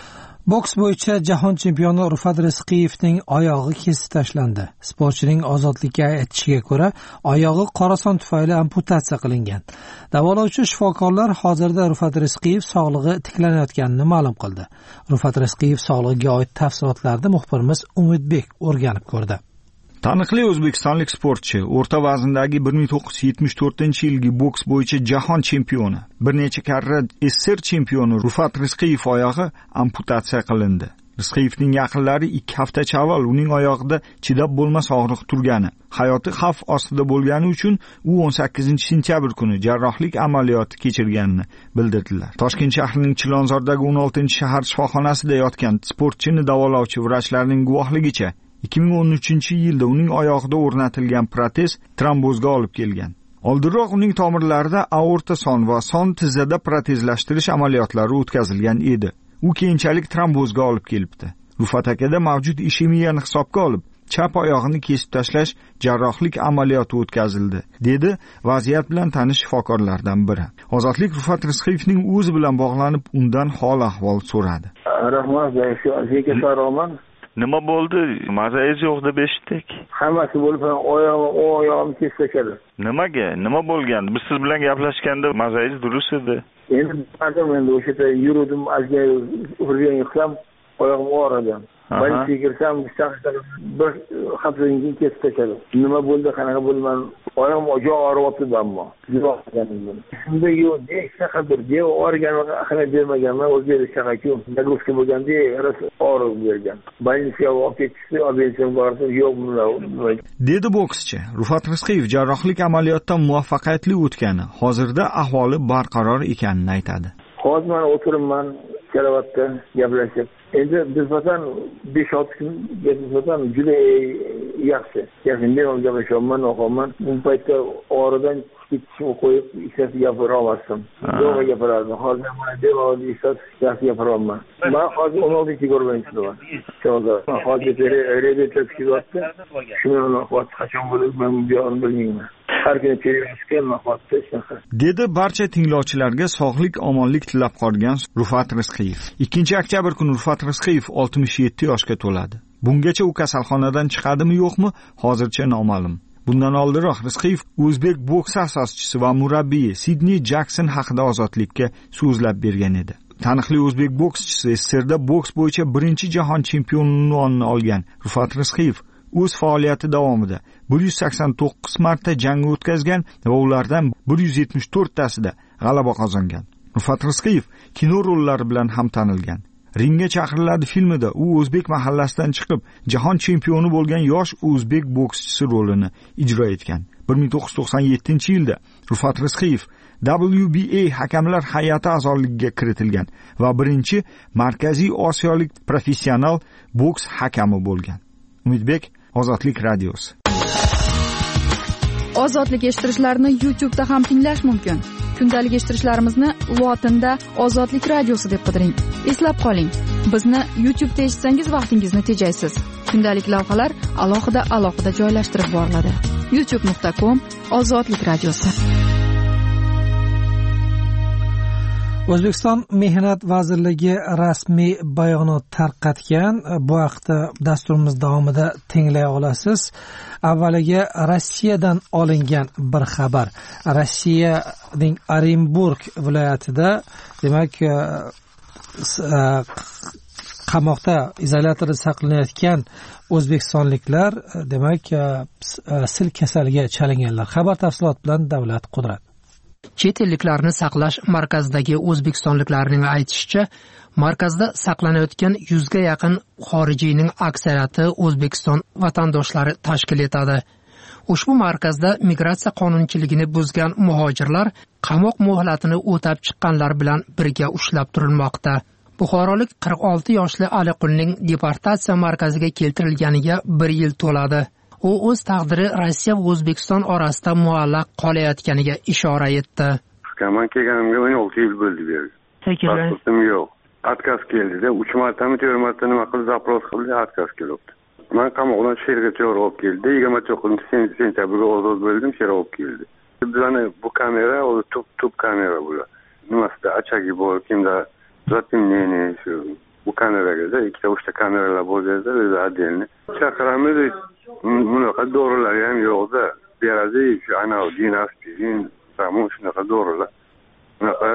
Boks bo'yicha jahon chempioni Rufat Rizqiyevning oyog'i kesib tashlandi. Sportchining ozodlikka aytishiga ko'ra, oyog'i qorason tufayli amputatsiya qilingan. Davolovchi shifokorlar hozirda Rufat Rizqiyev sog'lig'i tiklanayotganini ma'lum qildi. Rufat Rizqiyev sog'lig'iga oid tafsilotlarni muxbirimiz Umidbek o'rganib ko'rdi. Taniqli o'zbekistonlik sportchi, o'rta vazndagi bir ming to'qqiz yuz yetmish to'rtinchi yilgi boks bo'yicha jahon chempioni, bir necha karra S S R chempioni Rufat Rizqiyev oyog'i amputatsiya qilindi. Rizqiyevning yaqinlari ikki haftacha avval uning oyog'ida chidab bo'lmas og'riq turgani, hayoti xavf ostida bo'lgani uchun u o'n sakkizinchi sentyabr kuni jarrohlik amaliyoti kechirganini bildirdilar. Toshkent shahrining Chilonzordagi o'n oltinchi shahar shifoxonasida yotgan sportchini davolovchi vrachlarning guvohligicha ikki ming o'n uchinchi yilda uning oyog'ida o'rnatilgan protez trombozga olib kelgan. Oldinroq uning tomirlarida aorta son va son tizzada protezlashtirish amaliyotlari o'tkazilgan edi. U keyinchalik trombozga olib kelibdi. Rufat akada mavjud ishemiyani hisobga olib, chap oyog'ini kesib tashlash jarrohlik amaliyoti o'tkazildi, dedi vaziyat bilan tanish shifokorlardan biri. Ozodlik Rufat Rizqiyevning o'zi bilan bog'lanib, undan hol ahvol so'radi. Rahmat, shu Nima bo'ldi? Mazangiz yo'q deb eshitdik. Hammasi bo'lib, oyog'im, oyog'im kesib tashladi. Nimaga? Nima bo'lgan? Biz siz bilan gaplashganda mazangiz durust edi. Endi bardim endi o'sha yerda yurdim, azga urgan yiqsam, oyog'im og'ridi. Balki kirsam, bir haftadan keyin kesib tashladi. Nima bo'ldi, qanaqa bo'ldi? Men oyog'im ojo og'riyapti ammo. Shunda yo'q, hech qanaqa bir organ ahamiyat bermaganman, o'zbek shaqachu. Nagruska bo'lganda og'riq bergan. Balniyaga olib ketishdi, operatsion bordi, yo'q bunday. Dedi bokschi. Rufat Rizqiyev jarrohlik amaliyotdan muvaffaqiyatli o'tgani, hozirda ahvoli barqaror ekanini aytadi. Hozir men o'tiribman, karavotda gaplashib. Endi bizdan besh olti kun bizdan juda yaxshi. Yaqin men gaplashaman, o'qaman. Bu paytda oradan chiqishni qo'yib, ishni gapira olmasdim. Yo'q gapirardim. Hozir mana devor ishlat yaxshi gapiraman. Men hozir o'n oltinchi ko'rganman. Cho'g'da. Hozir revizor chiqyapti. Shuni vaqt qachon bo'lib men bu yo'lni bilmayman. Har kuni kelishgan vaqtda shunaqa. Dedi barcha tinglovchilarga sog'lik, omonlik tilab qolgan Rufat Rizqiyev. ikkinchi oktyabr kuni Rufat Rizqiyev oltmish yetti yoshga to'ladi. Bungacha u kasalxonadan chiqadimi yo'qmi, hozircha noma'lum. Bundan oldinroq Rizqiyev o'zbek boksi asoschisi va murabbiyi Sidney Jackson haqida ozodlikka so'zlab bergan edi. Taniqli o'zbek bokschisi S S Rda boks bo'yicha birinchi jahon chempioni unvonini olgan Rufat Rizqiyev o'z faoliyati davomida bir yuz sakson to'qqiz marta jang o'tkazgan va ulardan bir yuz yetmish to'rttasida g'alaba qozongan. Rufat Rizqiyev kino rollari bilan ham tanilgan. Ringga chaqiriladi filmida u o'zbek mahallasidan chiqib, jahon chempioni bo'lgan yosh o'zbek bokschisi rolini ijro etgan. bir ming to'qqiz yuz to'qson yettinchi yilda Rufat Rizqiyev W B A hakamlar hay'ati a'zoligiga kiritilgan va birinchi Markaziy Osiyolik professional boks hakami bo'lgan. Umidbek, Ozodlik radiosi. Ozodlik eshittirishlarni YouTube'da ham tinglash mumkin. Kundalik eshittirishlarimizni lotinda Ozodlik radiosi deb qidiring. Eslab qoling, bizni YouTube'da eshitsangiz vaqtingizni tejaysiz. Kundalik lavhalar alohida alohida joylashtirib boriladi. youtube nuqta com Ozodlik radiosi. O'zbekiston Mehnat vazirligi rasmiy bayonot tarqatgan. Bu haqda dasturimiz davomida tinglay olasiz. Avvaliga Rossiyadan olingan bir xabar. Rossiyaning Orenburg viloyatida, demak, qamoqda izolyatorda saqlanayotgan o'zbekistonliklar, demak, sil kasaliga chalinganlar. Xabar tafsilot bilan Davlat Qudrat. Chet elliklarni saqlash markazidagi o'zbekistonliklarning aytishicha, markazda saqlanayotgan yuzga yaqin xorijiyning aksariyati O'zbekiston vatandoshlari tashkil etadi. Ushbu markazda migratsiya qonunchiligini buzgan muhojirlar qamoq muhlatini o'tab chiqqanlar bilan birga ushlab turilmoqda. Buxorolik qirq olti yoshli Aliqulning deportatsiya markaziga keltirilganiga bir yil to'ladi. U o'z taqdiri Rossiya va O'zbekiston orasida muallaq qolayotganiga ishora etdi. Men kelganimga o'n olti yil bo'ldi bu yerga. Pasportim yo'q. Отказ keldi-da, uch martami, to'rt marta nima qilib zapros qildi, отказ keldi. Men qamoqdan shergacha olib keldi. yigirma to'qqizinchi sentyabrga ozod bo'ldim, sher olib keldi. Bizani bu kamera, o tub tub kamera bular. Nimasida achagi bor, kimda zatimleniya shu. bu kameragacha ikkita uchta kameralar bo'lganda o'zi отдельно chaqiramiz. Bunaqa dorilar ham yo'qda. Beradi shu anavi dinaspin, samu shunaqa dorilar. Bunaqa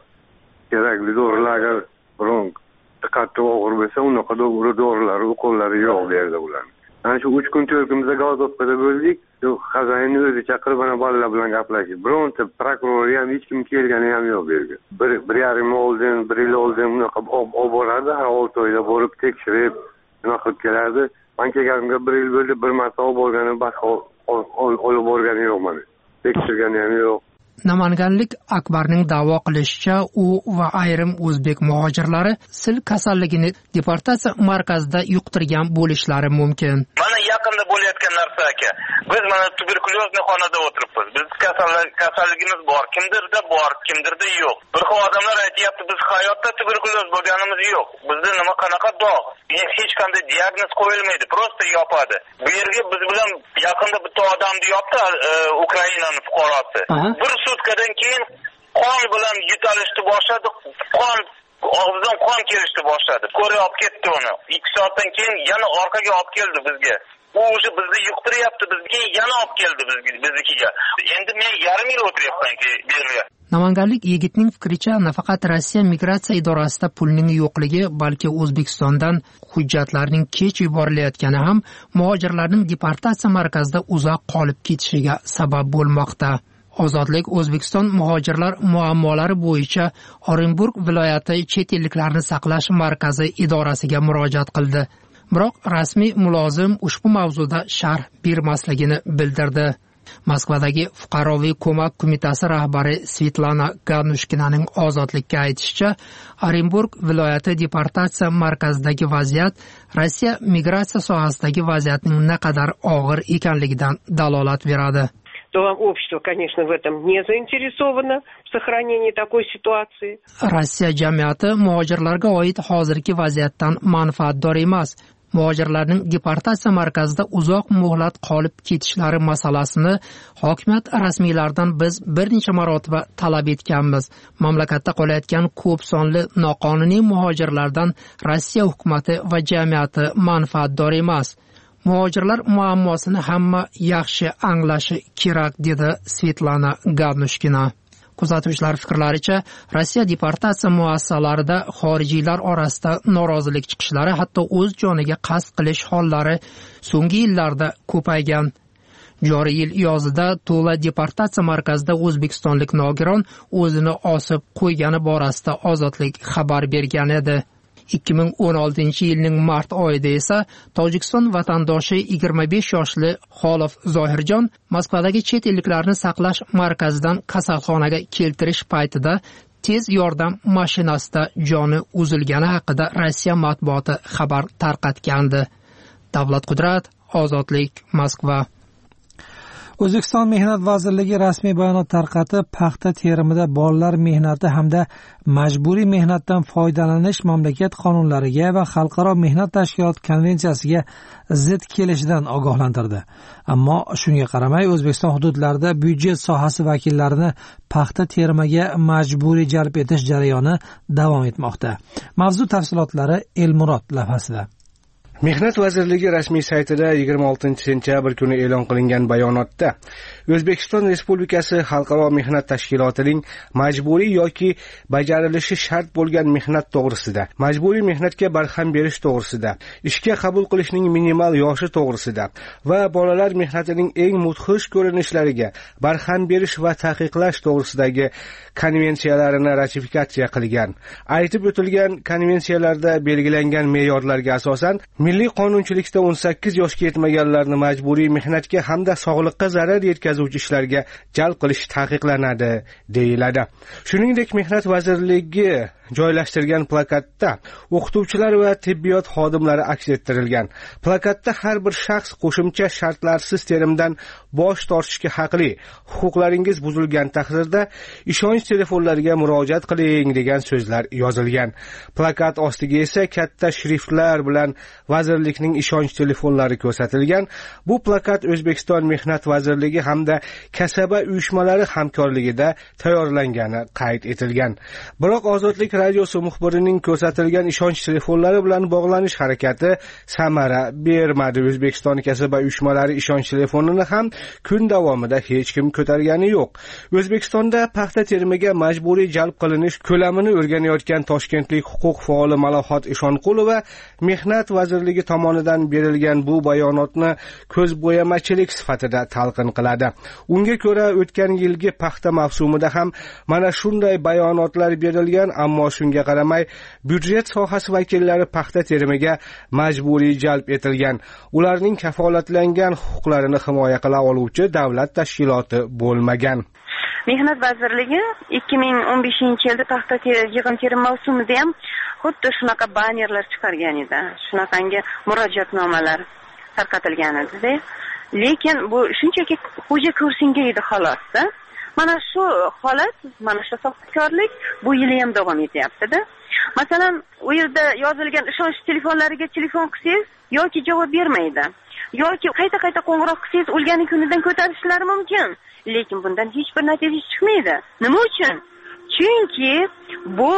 kerakli dorilar agar biron diqqatga og'ir bo'lsa, unaqa dorilar, ukollari yo'q bu yerda ularning. Ana shu uch kun to'rt kun biz gazotda bo'ldik. Shu xazainni o'zi chaqirib ana bolalar bilan gaplashib, bironta prokuror ham hech kim kelgani ham yo'q bu yerga. Bir bir yarim oldin, bir yil oldin bunaqa olib boradi, har olti oyda borib tekshirib, nima qilib keladi. Men kelganimga bir yil bo'ldi, bir marta olib borganim, boshqa olib borgani yo'q mana. Tekshirgani ham yo'q. Namanganlik Akbarning da'vo qilishicha, u va ayrim o'zbek muhojirlari sil kasalligini deportatsiya markazida yuqtirgan bo'lishlari mumkin. Mana yaqinda bo'layotgan narsa aka. Biz mana tuberkulyozni xonada o'tiribmiz. Biz kasalligimiz bor, kimdirda bor, kimdirda yo'q. Bir xil odamlar aytayapti, biz hayotda tuberkulyoz bo'lganimiz yo'q. Bizda nima qanaqa dog'? Hech qanday diagnoz qo'yilmaydi, prosta yopadi. Bu yerga biz bilan yaqinda bitta odamni yopdi, Ukrainaning fuqarosi. Bir sutkadan keyin qon bilan yutalishni boshladi, qon og'zidan qon kelishni boshladi. Ko'rib olib ketdi uni. ikki soatdan keyin yana orqaga olib keldi bizga. U o'sha bizni yuqtiryapti, bizga yana olib keldi biznikiga. Endi men yarim yil o'tiryapman-ki bu yerga. Namanganlik yigitning fikricha, nafaqat Rossiya migratsiya idorasida pulning yo'qligi, balki O'zbekistondan hujjatlarning kech yuborilayotgani ham muhojirlarning deportatsiya markazida uzoq qolib ketishiga sabab bo'lmoqda. Ozodlik O'zbekiston muhojirlar muammolari bo'yicha Orenburg viloyati chet elliklarni saqlash markazi idorasiga murojaat qildi. Biroq rasmiy mulozim ushbu mavzuda sharh bermasligini bildirdi. Moskvadagi fuqaroviy ko'mak qo'mitasi rahbari Svetlana Ganushkinaning ozodlikka aytishicha, Orenburg viloyati deportatsiya markazidagi vaziyat Rossiya migratsiya sohasidagi vaziyatning naqadar og'ir ekanligidan dalolat beradi. То общество, конечно, в этом не заинтересовано в сохранении такой ситуации. Rossiya jamiyati muhojirlarga oid hozirgi vaziyatdan manfaatdor emas. Muhojirlarning deportatsiya markazida uzoq muhlat qolib ketishlari masalasini hokimiyat rasmiylaridan biz bir necha marotaba talab etganmiz. Mamlakatda qolayotgan ko'p sonli noqonuniy muhojirlardan Rossiya hukumati va jamiyati manfaatdor emas. Muhojirlar muammosini hamma yaxshi anglashi kerak, dedi Svetlana Ganushkina. Kuzatuvchilar fikrlaricha, Rossiya deportatsiya muassasalarida xorijiylar orasida norozilik chiqishlari, hatto o'z joniga qasd qilish hollari so'nggi yillarda ko'paygan. Joriy yil yozida Tula deportatsiya markazida o'zbekistonlik nogiron o'zini osib qo'ygani borasida Ozodlik xabar bergan edi. ikki ming o'n oltinchi yilning mart oyida esa Tojikiston vatandoshi yigirma besh yoshli Xolof Zohirjon Moskvadagi chet elliklarni saqlash markazidan kasalxonaga keltirish paytida tez yordam mashinasida joni uzilgani haqida Rossiya matbuoti xabar tarqatgandi. Davlat Qudrat, Ozodlik, Moskva. O'zbekiston Mehnat vazirligi rasmiy bayonot tarqatib, paxta terimida bolalar mehnati hamda majburiy mehnatdan foydalanish mamlakat qonunlariga va Xalqaro mehnat tashkiloti konvensiyasiga zid kelishidan ogohlantirdi. Ammo shunga qaramay, O'zbekiston hududlarida byudjet sohasi vakillarini paxta terimiga majburiy jalb etish jarayoni davom etmoqda. Mavzu tafsilotlari Elmurod lavhasida. Mehnat vazirligi rasmiy saytida yigirma oltinchi sentyabr kuni e'lon qilingan bayonotda O'zbekiston Respublikasi Xalqaro mehnat tashkilotining majburiy yoki bajarilishi shart bo'lgan mehnat to'g'risida, majburiy mehnatga barham berish to'g'risida, ishga qabul qilishning minimal yoshi to'g'risida va bolalar mehnatining eng mudhish ko'rinishlariga barham berish va taqiqlash to'g'risidagi konvensiyalarini ratifikatsiya qilgan. Aytib o'tilgan konvensiyalarda belgilangan me'yorlarga asosan milliy qonunchilikda o'n sakkiz yoshga yetmaganlarni majburiy mehnatga hamda sog'liqqa zarar yetkazuvchi ishlarga jalb qilish taqiqlanadi, deyiladi. Shuningdek, Mehnat vazirligi joylashtirgan plakatda o'qituvchilar va tibbiyot xodimlari aks ettirilgan. Plakatda har bir shaxs qo'shimcha shartlarsiz terimdan bosh tortishga haqli. Huquqlaringiz buzilgan taqdirda ishonch telefonlariga murojaat qiling degan so'zlar yozilgan. Plakat ostiga esa katta shriftlar bilan vazirlikning ishonch telefonlari ko'rsatilgan. Bu plakat O'zbekiston Mehnat vazirligi hamda kasaba uyushmalari hamkorligida tayyorlangani qayd etilgan. Biroq Ozodlik radiosi muxbirining ko'rsatilgan ishonch telefonlari bilan bog'lanish harakati samara bermadi. O'zbekiston kasb va uyushmalari ishonch telefonini ham kun davomida hech kim ko'targani yo'q. O'zbekistonda paxta terimiga majburiy jalb qilinish ko'lamini o'rganayotgan toshkentlik huquq faoli Malohat Ishonqulova Mehnat vazirligi tomonidan berilgan bu bayonotni ko'zbo'yamachilik sifatida talqin qiladi. Unga ko'ra o'tgan yilgi paxta mavsumida ham mana shunday bayonotlar berilgan, ammo shunga qaramay byudjet sohasi vakillari paxta terimiga majburiy jalb etilgan. Ularning kafolatlangan huquqlarini himoya qila oluvchi davlat tashkiloti bo'lmagan. Mehnat vazirligi ikki ming o'n beshinchi yilda paxta yig'im terim mavsumida ham xuddi shunaqa bannerlar chiqargan edi. Shunaqangi murojaatnomalar tarqatilgan edi. Lekin bu shunchaki xo'ja ko'rsinga edi xolos-da. Mana shu holat, mana shu soxtakorlik bu yil ham davom etyapti-da. Masalan, u yerda yozilgan ishonch telefonlariga telefon qilsangiz yoki javob bermaydi, yoki qayta-qayta qo'ng'iroq qilsangiz o'lgani kunidan ko'tarishlari mumkin. Lekin bundan hech bir natija chiqmaydi. Nima uchun? Chunki bu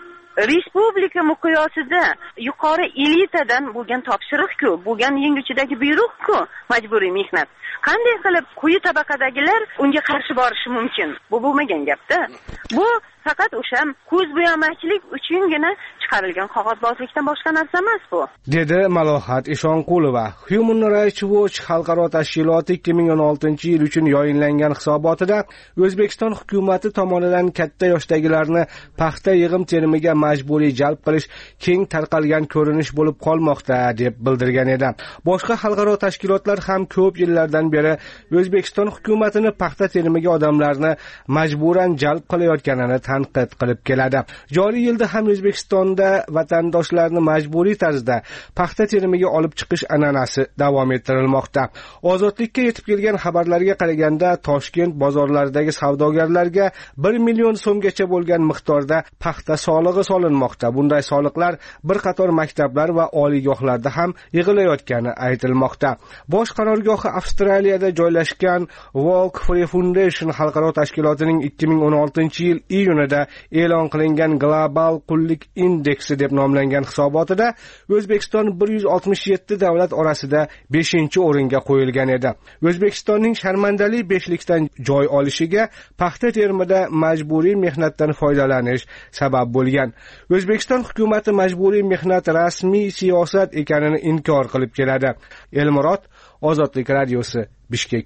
respublika miqyosida yuqori elitadan bo'lgan topshiriq-ku, bo'lgan yenguchidagi buyruq-ku, majburiy mehnat. Qanday qilib quyi tabaqadagilar unga qarshi borishi mumkin? Bu bo'lmagan gap-da. Bu faqat o'sha ko'zbo'yamachilik uchungina chiqarilgan qog'ozbozlikdan boshqa narsa emas bu, dedi Malohat Ishonqulova. Human Rights Watch xalqaro tashkiloti ikki ming o'n oltinchi yil uchun yoyinlangan hisobotida O'zbekiston hukumatı tomonidan katta yoshdagilarni paxta yig'im terimiga majburiy jalb qilish keng tarqalgan ko'rinish bo'lib qolmoqda deb bildirgan edi. Boshqa xalqaro tashkilotlar ham ko'p yillardan beri O'zbekiston hukumatini paxta terimiga odamlarni majburan jalb qilayotganini tanqid qilib keladi. Joriy yilda ham O'zbekistonda vatandoshlarni majburiy tarzda paxta terimiga olib chiqish an'anasi davom ettirilmoqda. Ozodlikka yetib kelgan xabarlarga qaraganda Toshkent bozorlaridagi savdogarlarga bir million so'mgacha bo'lgan miqdorda paxta solig'i solinmoqda. Bunday soliqlar bir qator maktablar va oliygohlarda ham yig'ilayotgani aytilmoqda. Bosh qarorgohi Avstraliyada joylashgan Walk Free Foundation xalqaro tashkilotining ikki ming o'n oltinchi yil iyunida e'lon qilingan Global qullik indeksi deb nomlangan hisobotida O'zbekiston bir yuz oltmish yetti davlat orasida beshinchi o'ringa qo'yilgan edi. O'zbekistonning sharmandali beshlikdan joy olishiga paxta terimida majburiy mehnatdan foydalanish sabab bo'lgan. O'zbekiston hukumatı majburiy mehnat rasmiy siyosat ekanini inkor qilib keladi. Elmurod, Ozodlik radiosi, Bishkek.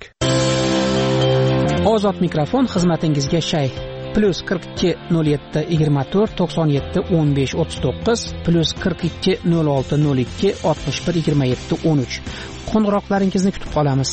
Ozod mikrofon xizmatingizga shay. Plus qirq ikki nol yetti yigirma to'rt to'qson yetti o'n besh o'ttiz to'qqiz, plus qirq ikki nol olti nol ikki oltmish bir yigirma yetti o'n uch. Qo'ng'iroqlaringizni kutib qolamiz.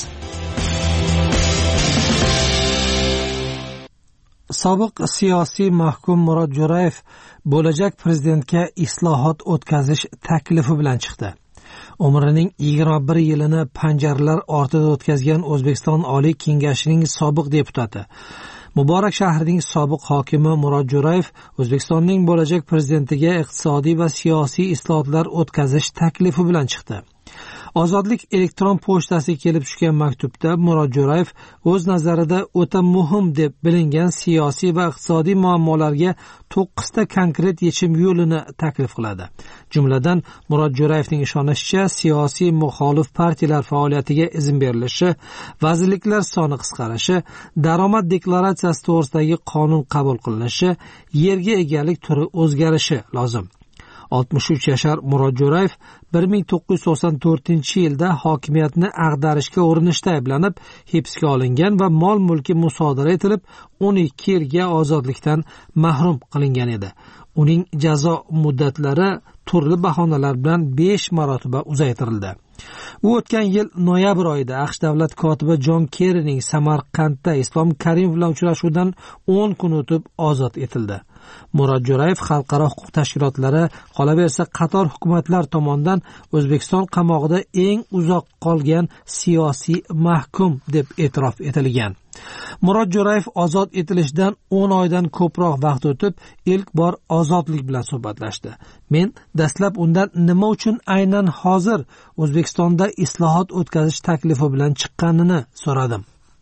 Sobiq siyosiy mahkum Murod Jo'rayev bo'lajak prezidentga islohot o'tkazish taklifi bilan chiqdi. Umrining yigirma bir yilini panjaralar ortida o'tkazgan O'zbekiston Oliy Kengashining sobiq deputati, Muborak shahrining sobiq hokimi Murod Jo'rayev O'zbekistonning bo'lajak prezidentiga iqtisodiy va siyosiy islohotlar o'tkazish taklifi bilan chiqdi. Ozodlik elektron pochtasiga kelib tushgan maktubda Murod Jo'rayev o'z nazarida o'ta muhim deb bilingan siyosiy va iqtisodiy muammolarga to'qqizta konkret yechim yo'lini taklif qiladi. Jumladan, Murod Jo'rayevning ishonishicha, siyosiy muxolif partiyalar faoliyatiga izn berilishi, vazirliklar soni qisqarishi, daromad deklaratsiyasi to'g'risidagi qonun qabul qilinishi, yerga egalik turi o'zgarishi lozim. oltmish uch yashar Murod Jo'rayev bir ming to'qqiz yuz to'qson to'rtinchi yilda hokimiyatni ag'darishga urinishda ayblanib, hibsga olingan va mol-mulki musodara etilib, o'n ikki yilga ozodlikdan mahrum qilingan edi. Uning jazo muddatlari turli bahonalar bilan besh marotaba uzaytirildi. U o'tgan yil noyabr oyida AQSh davlat kotibi Jon Kerrining Samarqandda Islom Karimov bilan uchrashuvidan o'n kun o'tib ozod etildi. Murod Jo'rayev xalqaro huquq tashkilotlari, qolaversa qator hukumatlar tomonidan O'zbekiston qamog'ida eng uzoq qolgan siyosiy mahkum deb e'tirof etilgan. Murod Jo'rayev ozod etilishidan o'n oydan ko'proq vaqt o'tib, ilk bor ozodlik bilan suhbatlashdi. Men dastlab undan nima uchun aynan hozir O'zbekistonda islohot o'tkazish taklifi bilan chiqqanini so'radim.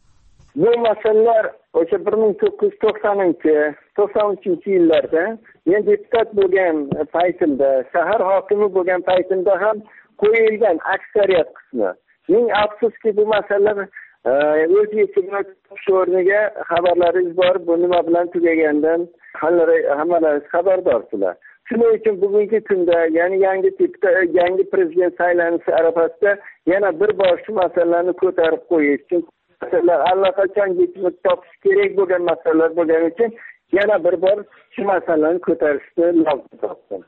bu masalalar o'sha bir ming to'qqiz yuz to'qsoninchi to'qson uchinchi yillarda men deputat bo'lgan paytimda, shahar hokimi bo'lgan paytimda ham qo'yilgan aksariyat qismi. Ming afsuski bu masalalar o'z yechimini topish o'rniga xabarlaringiz bor, bu nima bilan tugagandan hammalaringiz xabardorsizlar. Shuning uchun bugungi kunda, ya'ni yangi tipda yangi prezident saylanishi arafasida yana bir bor shu masalalarni ko'tarib qo'yish uchun masalalar allaqachon yechimini topish kerak bo'lgan masalalar bo'lgani uchun yana bir bor shu masalalarni ko'tarishni lozim topdim.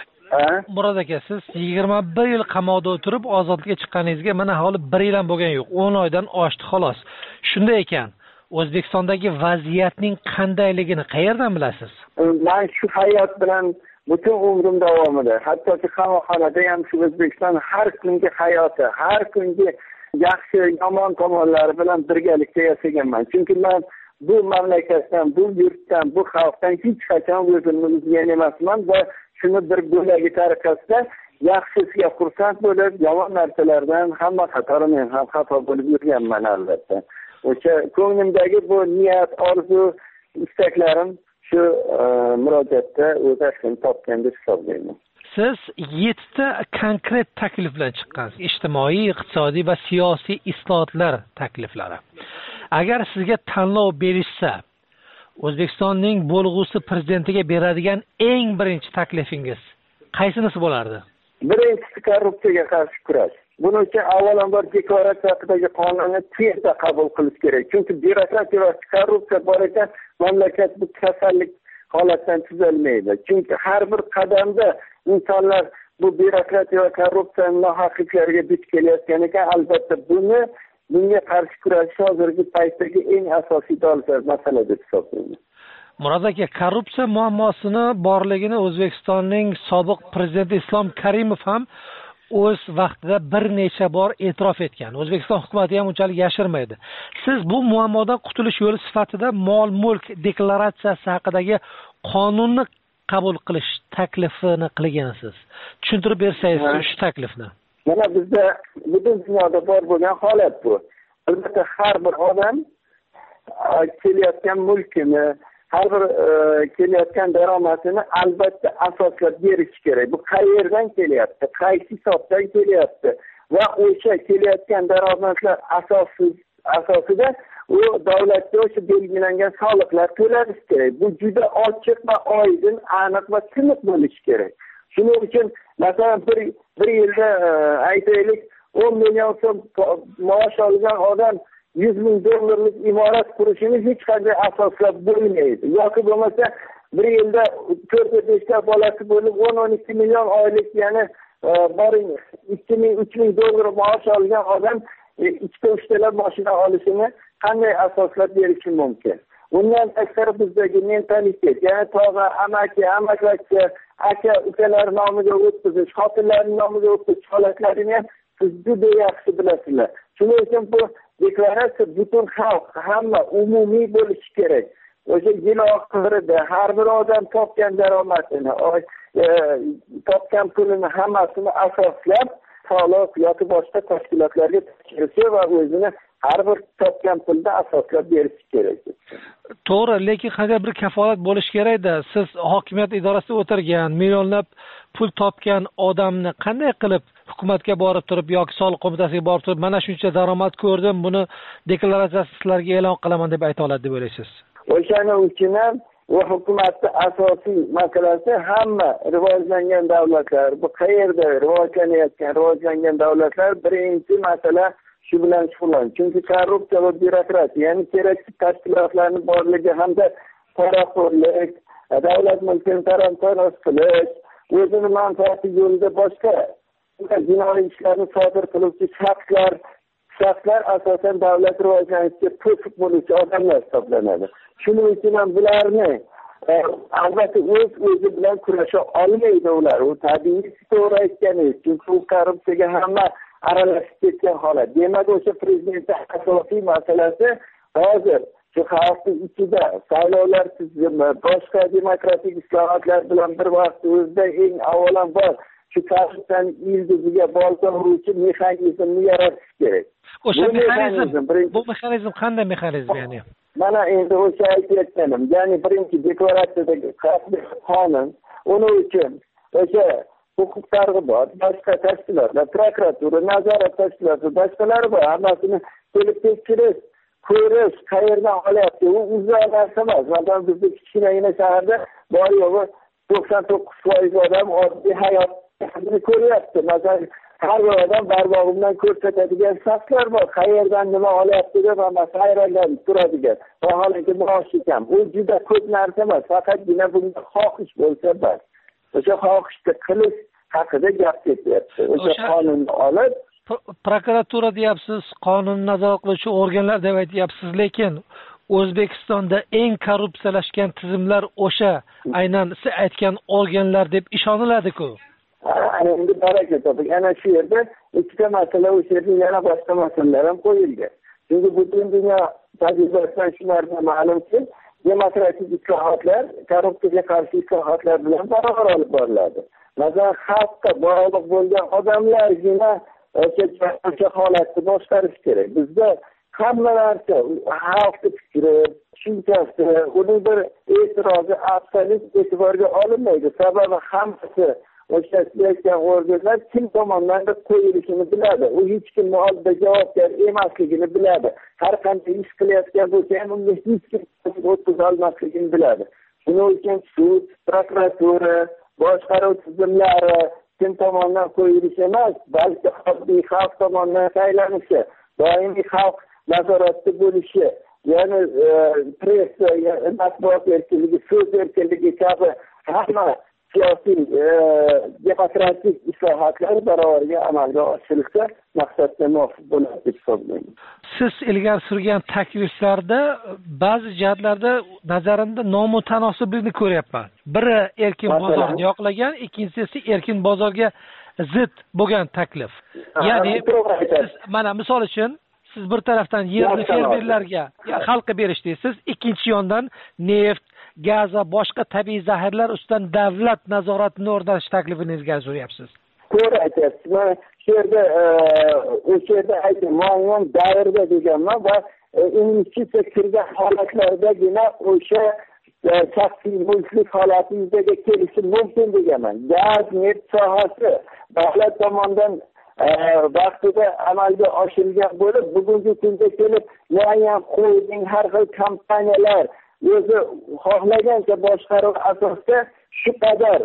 Murod aka, siz yigirma bir yil qamoqda o'tirib ozodlikka chiqqaningizga mana hali bir yil ham bo'lgani yo'q. o'n oydan oshdi xolos. Shunday ekan, O'zbekistondagi vaziyatning qandayligini qayerdan bilasiz? Men shu hayot bilan butun umrim davomida, hattoki qamoqxonada ham shu O'zbekiston har kungi hayoti, har kungi yaxshi yomon tomonlari bilan birgalikda yashaganman. Chunki men bu mamlakatdan, bu yurtdan, bu xalqdan hech qachon o'zimni uzgan emasman va shuni bir bo'lagi tariqasida yaxshisiga xursand bo'lib, yomon narsalardan hamma qatori men ham xafa bo'lib yurganman albatta. O'sha ko'nglimdagi bu niyat, orzu, istaklarim shu murojaatda o'z aslini topgan deb hisoblayman. Siz yettita konkret taklif bilan chiqqansiz. Ijtimoiy, iqtisodiy va siyosiy islohotlar takliflari. Agar sizga tanlov berishsa, O'zbekistonning bo'lg'usi prezidentiga beradigan eng birinchi taklifingiz qaysinisi bo'lardi? Birinchisi korrupsiyaga qarshi kurash. Buning uchun avvalambor deklaratsiya haqidagi qonunni tezda qabul qilish kerak. Chunki byurokratiya va korrupsiya bor ekan, mamlakat bu kasallik holatdan tuzalmaydi. Chunki har bir qadamda insonlar bu byurokratiya va korrupsiya nohaqliklarga duch kelayotgan ekan, albatta buni bunga qarshi kurashish hozirgi paytdagi eng asosiy dolzarb masala deb hisoblayman. Murod aka, korrupsiya muammosini borligini O'zbekistonning sobiq prezidenti Islom Karimov ham o'z vaqtida bir necha bor e'tirof etgan. O'zbekiston hukumatı ham unchalik yashirmaydi. Siz bu muammodan qutulish yo'li sifatida mol-mulk deklaratsiyasi haqidagi qonunni qabul qilish taklifini qilgansiz. Tushuntirib bersangiz shu taklifni. Mana bizda butun dunyoda bor bo'lgan holat bu. Albatta har bir odam kelayotgan mulkini, har bir kelayotgan daromadini albatta asoslab berish kerak. Bu qayerdan kelyapti, qaysi hisobdan kelyapti va o'sha kelayotgan daromadlar asossiz asosida u davlatga o'sha belgilangan soliqlar to'lanishi kerak. Bu juda ochiq va oydin, aniq va tiniq bo'lishi kerak. Shuning uchun masalan bir bir yilda aytaylik o'n million so'm maosh olgan odam yuz ming dollarlik imorat qurishini hech qanday asoslab bo'lmaydi. Yoki bo'lmasa bir yilda to'rt beshta bolasi bo'lib o'n o'n ikki million oylik, ya'ni boring ikki ming uch ming dollar maosh olgan odam ikkita uchtalab mashina olishini qanday asoslab berishi mumkin? Bundan tashqari bizdagi mentalitet, ya'ni tog'a, amaki, amakivachcha, aka, ukalar nomiga o'tkazish, xotinlarning nomiga o'tkazish holatlarini ham siz juda yaxshi bilasizlar. Shuning uchun bu deklaratsiya butun xalq, hamma umumiy bo'lishi kerak. O'sha yil oxirida har bir odam topgan daromadini, topgan pulini hammasini asoslab soliq yoki boshqa tashkilotlarga tashkilishi va o'zini har bir topgan pulda asoslab berish kerak. To'g'ri, lekin qanday bir kafolat bo'lish kerak-da. Siz hokimiyat idorasida o'tirgan, millionlab pul topgan odamni qanday qilib hukumatga borib turib yoki soliq qo'mitasiga borib turib, mana shuncha daromad ko'rdim, buni deklaratsiyasiz sizlarga e'lon qilaman deb ayta oladi deb o'ylaysiz? O'shaning uchun ham va hukumatning asosiy masalasi hamma rivojlangan davlatlar, bu qayerda rivojlanayotgan, rivojlangan davlatlar birinchi masala shu bilan shug'ullanadi. Chunki korrupsiya va byurokratiya, ya'ni kerakli tashkilotlarning borligi hamda poraxo'rlik, davlat mulkini talon-taroj qilish, o'zini manfaati yo'lida boshqa jinoiy ishlarni sodir qiluvchi shaxslar, shaxslar asosan davlat rivojlanishiga to'siq bo'luvchi odamlar hisoblanadi. Shuning uchun ham bularni albatta o'z o'zi bilan kurasha olmaydi ular. U tabiiy to'g'ri aytganingiz, chunki u korrupsiyaga hamma aralashib ketgan holat. Demak, o'sha prezidentning asosiy masalasi hozir shu xalqning ichida saylovlar tizimi, boshqa demokratik islohotlar bilan bir vaqt o'zida eng avvalambor shu tartibdan ildiziga bolta uruvchi mexanizmni yaratish kerak. O'sha mexanizm, bu mexanizm qanday mexanizm ya'ni? Mana endi o'sha aytayotganim, ya'ni birinchi deklaratsiyadagi qonun, uning uchun o'sha huquq targ'ibot, boshqa tashkilotlar, prokuratura, nazorat tashkiloti, boshqalar bor, hammasini kelib tekshirish, ko'rish, qayerdan olyapti, u uzoq narsa emas. Masalan, bizda kichkinagina shaharda bor yo'g'i to'qson to'qqiz foiz odam oddiy hayotni ko'ryapti. Masalan, har bir odam barmog'i bilan ko'rsatadigan shaxslar bor. Qayerdan nima olyapti deb hammasi hayronlanib turadigan. Vaholanki maoshi kam. U juda ko'p narsa emas, faqatgina bunda xohish bo'lsa bas. O'sha xohishni qilish haqida gap ketyapti. O'sha qonunni olib prokuratura deyapsiz, qonun nazorat qiluvchi organlar deb aytyapsiz, lekin O'zbekistonda eng korrupsiyalashgan tizimlar o'sha aynan siz aytgan organlar deb ishoniladi-ku. Endi baraka toping. Ana shu yerda ikkita masala, o'sha yerda yana boshqa masalalar ham qo'yilgan. Chunki butun dunyo tajribasidan shu narsa ma'lumki, demokratik islohotlar korrupsiyaga qarshi islohotlar bilan barobar olib boriladi. Masalan, xalqqa bog'liq bo'lgan odamlargina o'sha holatni boshqarish kerak. Bizda hamma narsa xalqni fikri, tushunchasi, uning bir e'tirozi absolyut e'tiborga olinmaydi. Sababi hammasi o'sha aytgan organlar kim tomonidan qo'yilishini biladi. U hech kimni oldida javobgar emasligini biladi. Har qanday ish qilayotgan bo'lsa ham unga hech kim o'tkaza olmasligini biladi. Shuning uchun sud, prokuratura, boshqaruv tizimlari kim tomonidan qo'yilishi emas, balki oddiy xalq tomonidan saylanishi, doimiy xalq nazoratda bo'lishi, ya'ni pressa, matbuot erkinligi, so'z erkinligi kabi hamma siyosiy demokratik islohotlar barobarga amalga oshirilsa maqsadga muvofiq bo'ladi deb hisoblayman. Siz ilgari surgan takliflarda ba'zi jihatlarda nazarimda nomutanosiblikni ko'ryapman. Biri erkin bozorni yoqlagan, ikkinchisi esa erkin bozorga zid bo'lgan taklif. Ya'ni siz mana misol uchun siz bir tarafdan yerni fermerlarga, xalqqa berish deysiz, ikkinchi yondan neft, gaz va boshqa tabiiy zaxiralar ustidan davlat nazoratini o'rnatish taklifini ilgari suryapsiz. To'g'ri aytyapsiz. Mana shu yerda o'sha yerda aytdim, muayyan davrda deganman va investitsiya kirgan holatlardagina o'sha shaxsiy mulklik holati yuzaga kelishi mumkin deganman. Gaz, neft sohasi davlat tomonidan vaqtida amalga oshirilgan bo'lib, bugungi kunda kelib muayyan holding, har xil kompaniyalar o'zi xohlagancha boshqaruv asosida shu qadar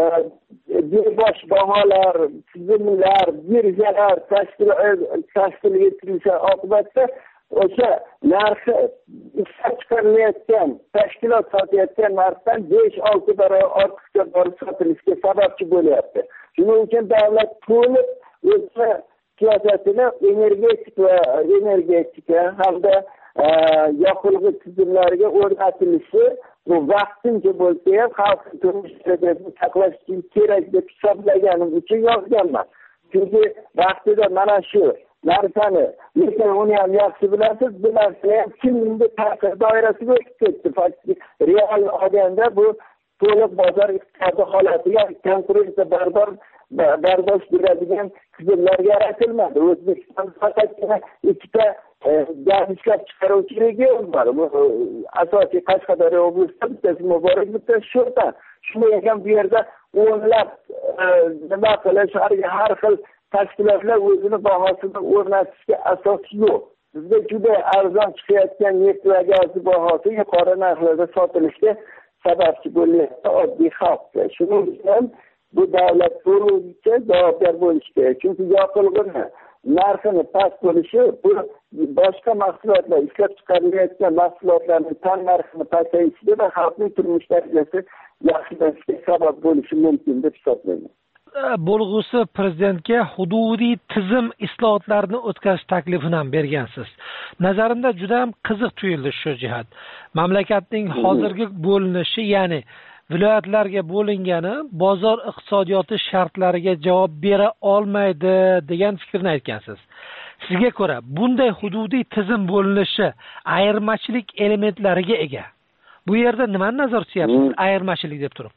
birbosh baholar, tizimlar, birjalar tashkil etilishi oqibatida o'sha narxi ishlab chiqarilayotgan, tashkilot sotayotgan narxdan besh olti barobar ortiqcha borib sotilishiga sababchi bo'lyapti. Shuning uchun davlat to'liq o'z siyosatini energetik va energetika hamda yoqilg'i tizimlariga o'rnatilishi bu vaqtincha bo'lsa ham xalq turmush darajasini saqlash uchun kerak deb hisoblaganim uchun yozganman. Chunki vaqtida mana shu narsani, lekin uni ham yaxshi bilasiz, bu narsa ham kimning ta'sir doirasiga o'tib ketdi. Faktik real odamda bu to'liq bozor iqtisodiy holatiga konkurensiya bardosh bardosh beradigan tizimlar yaratilmadi. O'zbekiston faqatgina ikkita gaz ishlab chiqaruvchi region bor. Asosiy Qashqadaryo oblastida bittasi Muborak, bittasi Sho'rtan. Shunday ham bu yerda o'nlab nima qilish, har xil tashkilotlar o'zini bahosini o'rnatishga asos yo'q. Bizda juda arzon chiqayotgan neft va gaz bahosi yuqori narxlarda sotilishga sababchi bo'lyapti oddiy xalqqa. Shuning uchun bu davlat to'liqcha javobgar bo'lishi kerak. Chunki yoqilg'ini narxini past bo'lishi bu boshqa mahsulotlar, ishlab chiqarilayotgan mahsulotlarning tan narxini pasayishiga va xalqning turmush darajasi yaxshilashiga sabab bo'lishi mumkin deb hisoblayman. Bo'lg'usi prezidentga hududiy tizim islohotlarini o'tkazish taklifini ham bergansiz. Nazarimda juda ham qiziq tuyuldi shu jihat. Mamlakatning hozirgi bo'linishi, ya'ni viloyatlarga bo'lingani bozor iqtisodiyoti shartlariga javob bera olmaydi degan fikrni aytgansiz. Sizga ko'ra bunday hududiy tizim bo'linishi ayirmachilik elementlariga ega. Bu yerda nimani nazarda tutyapsiz ayirmachilik deb turib?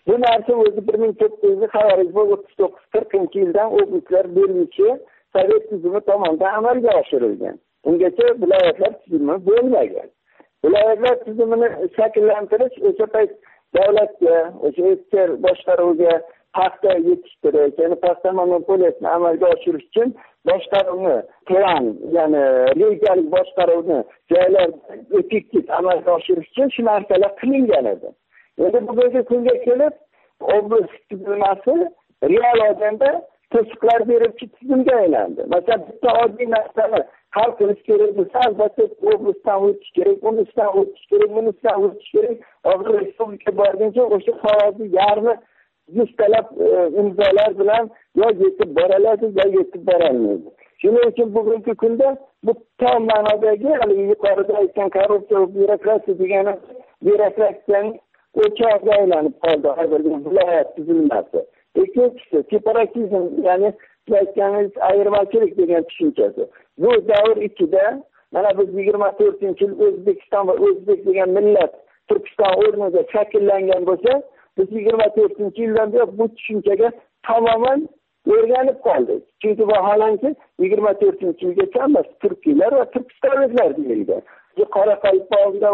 bu narsa o'zi bir ming to'qqiz yuz o'ttiz to'qqiz qirqinchi yildan oblastlar berilishi sovet tuzumi tomonidan amalga oshirilgan. Ungacha viloyatlar tuzumi bo'lmagan. Viloyatlar tuzumini shakllantirish o'sha payt davlatga, o'sha ichki boshqaruvga paxta yetishtirish, ya'ni paxta monopoliyasini amalga oshirish uchun boshqaruvni plan, ya'ni rejalik boshqaruvni joylarda effektiv amalga oshirish uchun shu narsalar qilingan edi. Endi bugungi kunga kelib, oblast tuzilmasi real odamda to'siqlar beruvchi tizimga aylandi. Masalan, bitta oddiy narsani hal qilish kerak bo'lsa, albatta oblastdan o'tish kerak, bunisidan o'tish kerak, bunisidan o'tish kerak. Hozir respublika borguncha o'sha qog'ozni yarmi yuztalab imzolar bilan yo yetib boroladi, yo yetib borolmaydi. Shuning uchun bugungi kunda bu tom ma'nodagi, hali yuqorida aytgan korrupsiya va byurokratiya degani byurokratiyaning o'chog'iga aylanib qoldi hozir viloyat tuzilmasi. Ikkinchisi separatizm, ya'ni aytganingiz ayirmachilik degan tushunchasi. Bu davr ichida mana biz yigirma to'rtinchi yil O'zbekiston va o'zbek degan millat Turkiston o'rnida shakllangan bo'lsa, biz yigirma to'rtinchi yildan beri bu tushunchaga tamoman o'rganib qoldik. Chunki vaholanki yigirma to'rtinchi yilgacha emas turkiylar va turkistonliklar deyilgan. Qoraqalpoqda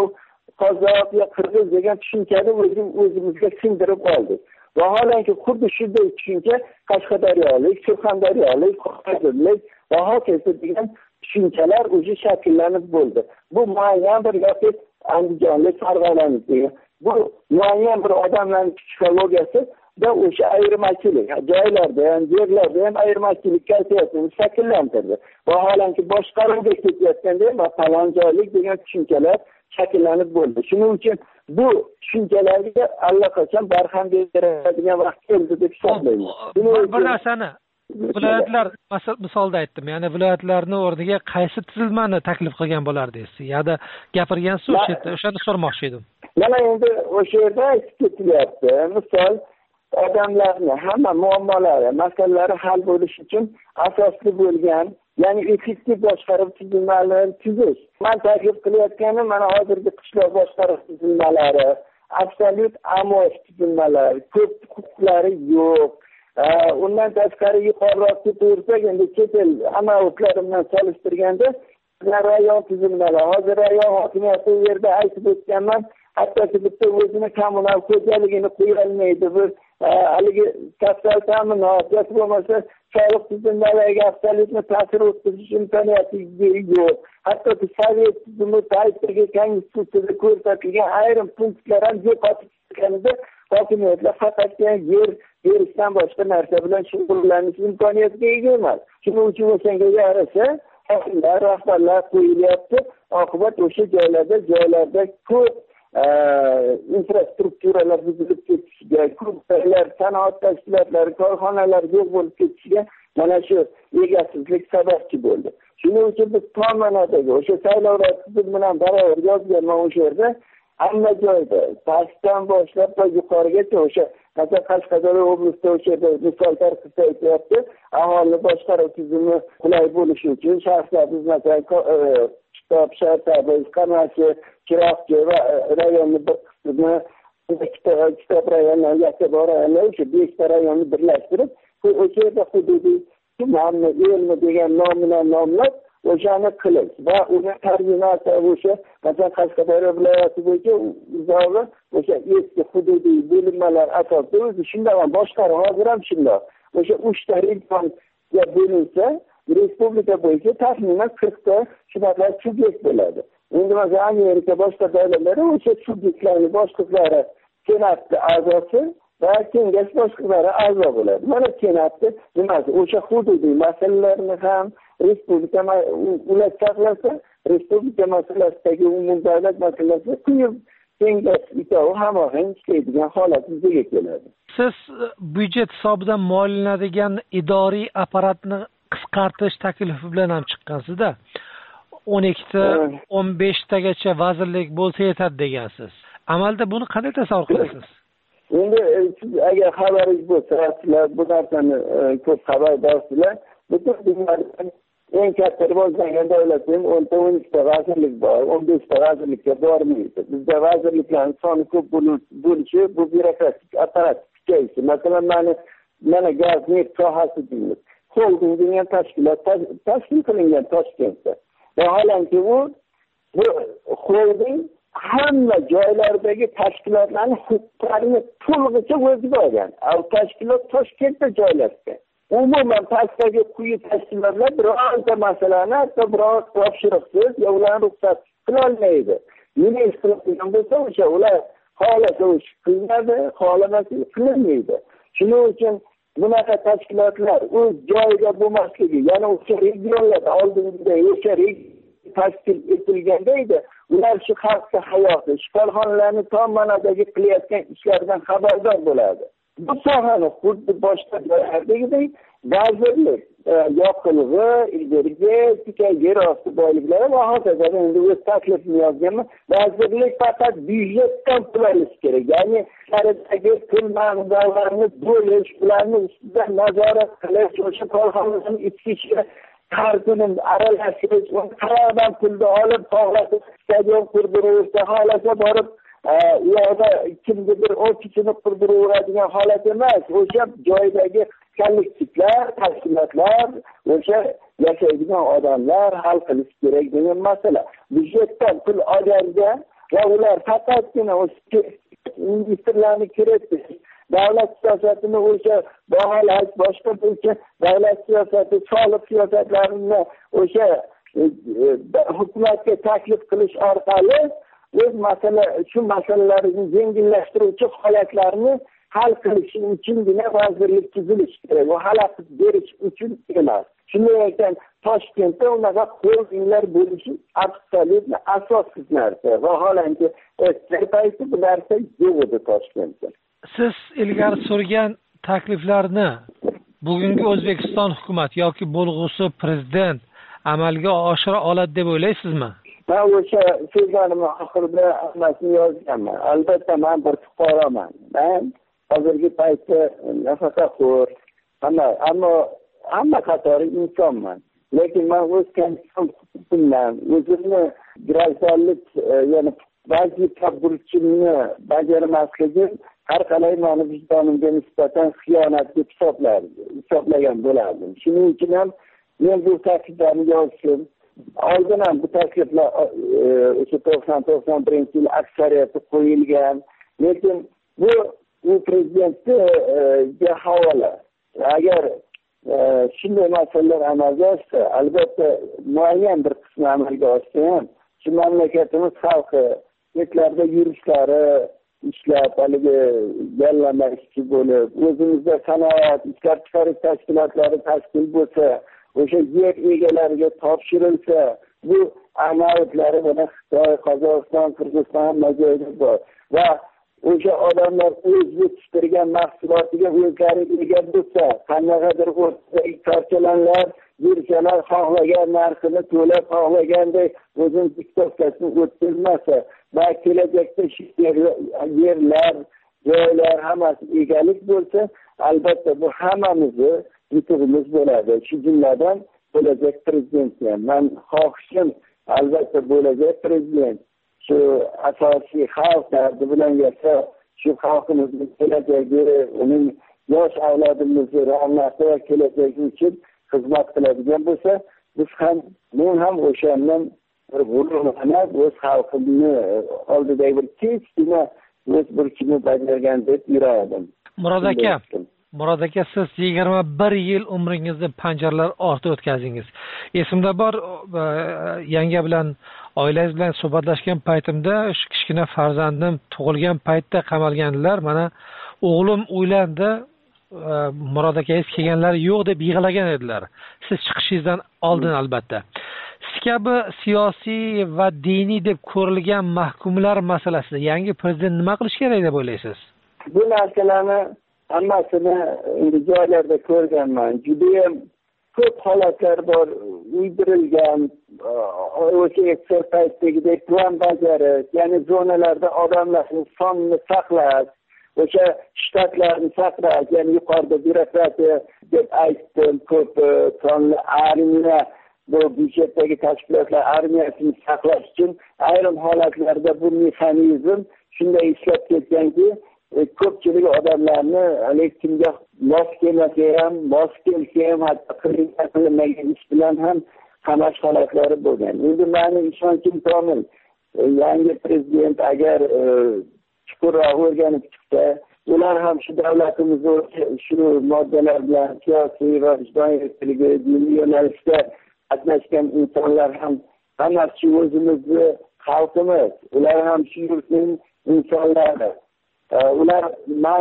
qozoq yo qirg'iz degan tushunchani o'zimizga singdirib oldik. Vaholanki xuddi shunday tushuncha Qashqadaryolik, Surxondaryolik, Qoraqalpoqlik va hokazo degan tushunchalar o'zi shakllanib bo'ldi. Bu muayyan bir yoki Andijonlik, Farg'onalik degan bu muayyan bir odamlarning psixologiyasi da o'sha ayirmachilik, joylarda ham, yerlarda ham ayirmachilik kayfiyatini shakllantirdi. Vaholanki boshqaruvga ketayotganda ham falon joylik degan tushunchalar shakllanib bo'ldi. Shuning uchun bu tushunchalarga allaqachon barham beradigan vaqt keldi deb hisoblayman. Bir narsani viloyatlar misolda aytdim, ya'ni viloyatlarni o'rniga qaysi tuzilmani taklif qilgan bo'lardingiz? Yo'da gapirgansiz o'sha yerda, o'shani so'ramoqchi edim. Mana endi o'sha yerda aytib ketilyapti. Misol odamlarni hamma muammolari, masalalari hal bo'lishi uchun asosli bo'lgan, ya'ni effektiv boshqaruv tuzilmalarini tuzish. Men taklif qilayotganim mana hozirgi qishloq boshqaruv tuzilmalari, absolyut amosh tuzilmalari, ko'p huquqlari yo'q. Undan tashqari yuqoriroq ketaversak, endi chet el amaliyotlar bilan solishtirganda rayon tuzilmalari, hozir rayon hokimiyati u yerda aytib o'tganman, hattoki bitta o'zini kommunal xo'jaligini qo'ya olmaydi. Bir haligi kapital ta'minot yoki bo'lmasa soliq tizimlariga absolyutni ta'sir o'tkazish imkoniyati yo'q. Hattoki sovet tizimi paytidagi konstitutsiyada ko'rsatilgan ayrim punktlar ham yo'qotib ketganida hokimiyatlar faqatgina yer berishdan boshqa narsa bilan shug'ullanish imkoniyatiga ega emas. Shuning uchun o'shanga yarasha hokimlar, rahbarlar qo'yilyapti. Oqibat o'sha joylarda joylarda ko'p infrastrukturalar buzilib ketishiga, ko'plar sanoat tashkilotlari, korxonalar yo'q bo'lib ketishiga mana shu egasizlik sababchi bo'ldi. Shuning uchun biz tom ma'nodagi o'sha saylovlar bilan barobar yozganman o'sha yerda hamma joyda pastdan boshlab va yuqorigacha o'sha masalan Qashqadaryo oblastida o'sha yerda misol tartibda aytyapti, aholi boshqaruv tizimi qulay bo'lishi uchun shaxslar biz masalan Kitob, Shartaboy, Qamashi, Chiroqchi va rayonni bir qismini Kitob rayoni, Yakkabog' rayoni o'sha beshta rayonni birlashtirib, o'sha yerda hududiy tumanni, elni degan nom bilan nomlab o'shani qilish va uni tarjimasi o'sha masalan Qashqadaryo viloyati bo'yicha uzog'i o'sha eski hududiy bo'linmalar asosida o'zi shunday boshqaruv hozir ham shunday. O'sha uchta regionga bo'linsa respublika bo'yicha taxminan qirqta shunaqa subyekt bo'ladi. Endi masalan Amerika boshqa davlatlari o'sha subyektlarning boshliqlari senatda a'zosi va kengash boshliqlari a'zo bo'ladi. Mana senatda nimasi o'sha hududiy masalalarni ham respublika ular saqlasa, respublika masalasidagi umumdavlat masalasi quyib kengash itovi hamohang ishlaydigan holat yuzaga keladi. Siz byudjet hisobidan moliyalanadigan idoriy apparatni qisqartirish taklifi bilan ham chiqqansizda. o'n ikkita, o'n beshtagacha vazirlik bo'lsa yetadi degansiz. Amalda buni qanday tasavvur qilasiz? Endi siz agar xabaringiz bo'lsa, sizlar bu narsani ko'p xabardorsizlar, butun dunyoda eng katta rivojlangan davlatning o'nta o'n ikkita vazirlik bor, o'n beshta vazirlikka bormaydi. Bizda vazirliklarning soni ko'p bo'lishi, bu byurokratik apparat kuchayishi. Masalan, mana mana gaz neft sohasi deymiz. Holding degan tashkilot tashkil qilingan Toshkentda. Vaholanki u bu holding hamma joylardagi tashkilotlarning huquqlarini to'lig'icha o'ziga olgan. Bu tashkilot Toshkentda joylashgan. Umuman pastdagi quyi tashkilotlar birorta masalani hatto biror topshiriqsiz yo ularni ruxsat qila olmaydi. Nima ish qilgan bo'lsa o'sha ular xohlasa o'sha qilinadi, xohlamasa qilinmaydi. Shuning uchun bunaqa tashkilotlar o'z joyida bo'lmasligi, ya'ni o'sha regionlarda oldingida o'sha tashkil etilganda edi, ular shu xalqning hayoti, shu korxonalarni tom ma'nodagi qilayotgan ishlaridan xabardor bo'ladi. Bu sohani xuddi boshqa joylardagidek vazirlik, yoqilg'i, energetika, yer osti boyliklari va hokazo endi o'z taklifini yozganman. Vazirlik faqat byudjetdan pul olish kerak. Ya'ni sharidagi pul mablag'larini bo'lish, ularni ustidan nazorat qilish, o'sha korxonalarning ichki ishiga qarzini aralashtirish, qayerdan pulni olib, xohlasa stadion qurdirishda, xohlasa borib u yoqda kimnidir ofisini qurdiradigan holat emas. O'sha joydagi kollektivlar, tashkilotlar, o'sha yashaydigan odamlar hal qilish kerak degan masala. Byudjetdan pul olganda va ular faqatgina o'sha investorlarni kiritish, davlat siyosatini o'sha baholash, boshqa bo'yicha davlat siyosati, soliq siyosatlarini o'sha hukumatga taklif qilish orqali o'z masala shu masalalarni yengillashtiruvchi holatlarni hal qilish uchungina vazirlik tuzilishi kerak. Bu xalaqit berish uchun emas. Shunday ekan, Toshkentda unaqa holdinglar bo'lishi absolyutni asossiz narsa. Vaholanki, o'tgan payti bu narsa yo'q edi Toshkentda. Siz ilgari so'rgan takliflarni bugungi O'zbekiston hukumat yoki bo'lg'usi prezident amalga oshira oladi deb o'ylaysizmi? Men o'sha so'zlarimni oxirida hammasini yozganman. Albatta men bir fuqaroman. Men hozirgi paytda nafaqaxo'r, hamma ammo hamma qatori insonman. Lekin men o'z konstitutsiyamdan o'zimni gражданlik, ya'ni vazifa burchimni bajarmasligim har qalay meni vijdonimga nisbatan xiyonat deb hisoblagan bo'lardim. Shuning uchun ham men bu takliflarni yozdim. Oldin ham bu takliflar o'sha to'qson to'qson birinchi yil aksariyati qo'yilgan. Lekin bu u prezidentga havola. Agar shunday masalalar amalga oshsa, albatta muayyan bir qismi amalga oshsa ham shu mamlakatimiz xalqi chetlarda yurishlari, ishlab, haligi yallama ishchi bo'lib, o'zimizda sanoat, ishlab chiqarish tashkilotlari tashkil bo'lsa, o'sha yer egalariga topshirilsa, bu amaliyotlar mana Xitoy, Qozog'iston, Qirg'iziston hamma joyda bor. Va o'sha odamlar o'z yetishtirgan mahsulotiga o'zlari ega bo'lsa, qanaqadir o'rtada parchalanlar, yurchalar xohlagan narxini to'lab, xohlaganday o'zini diktatoriyasini o'tkazmasa va kelajakda shu yerlar, joylar hammasi egalik bo'lsa, albatta bu hammamizni yutug'imiz bo'ladi. Shu jumladan bo'lajak prezident ham. Men xohishim albatta bo'lajak prezident shu asosiy xalq dardi bilan yasha, shu xalqimizning kelajagi, uning yosh avlodimizni ravnaqi va kelajagi uchun xizmat qiladigan bo'lsa, biz ham, men ham o'shandan bir g'ururlanib, o'z xalqimni oldidagi bir kichkina o'z burchini bajargan deb yuradim. Murod aka, Murod aka, siz yigirma bir yil umringizni panjaralar ortida o'tkazdingiz. Esimda bor, yanga bilan, oilangiz bilan suhbatlashgan paytimda shu kichkina farzandim tug'ilgan paytda qamalganlar. Mana o'g'lim uylandi, Murod akangiz kelganlari yo'q deb yig'lagan edilar. Siz chiqishingizdan oldin albatta. Siz kabi siyosiy va diniy deb ko'rilgan mahkumlar masalasida yangi prezident nima qilish kerak deb o'ylaysiz? Bu narsalarni hammasini endi joylarda ko'rganman. Judayam ko'p holatlar bor, uydirilgan, o'sha eksel paytdagidek plan bajarish, ya'ni zonalarda odamlarning sonini saqlash, o'sha shtatlarni saqlash, ya'ni yuqorida byurokratiya deb aytdim, ko'p sonli armiya bu byudjetdagi tashkilotlar armiyasini saqlash uchun ayrim holatlarda bu mexanizm shunday ishlab ketganki, ko'pchilik odamlarni hali kimga mos kelmasa ham, mos kelsa ham, hatto qilinmagan ish bilan ham qamash holatlari bo'lgan. Endi meni ishonchim komil. Yangi prezident agar chuqurroq o'rganib chiqsa, ular ham shu davlatimizni shu moddalar bilan siyosiy va ijtimoiy erkinligi, diniy yo'nalishda qatnashgan insonlar ham hammasi o'zimizni xalqimiz. Ular ham shu yurtning insonlari. Ular man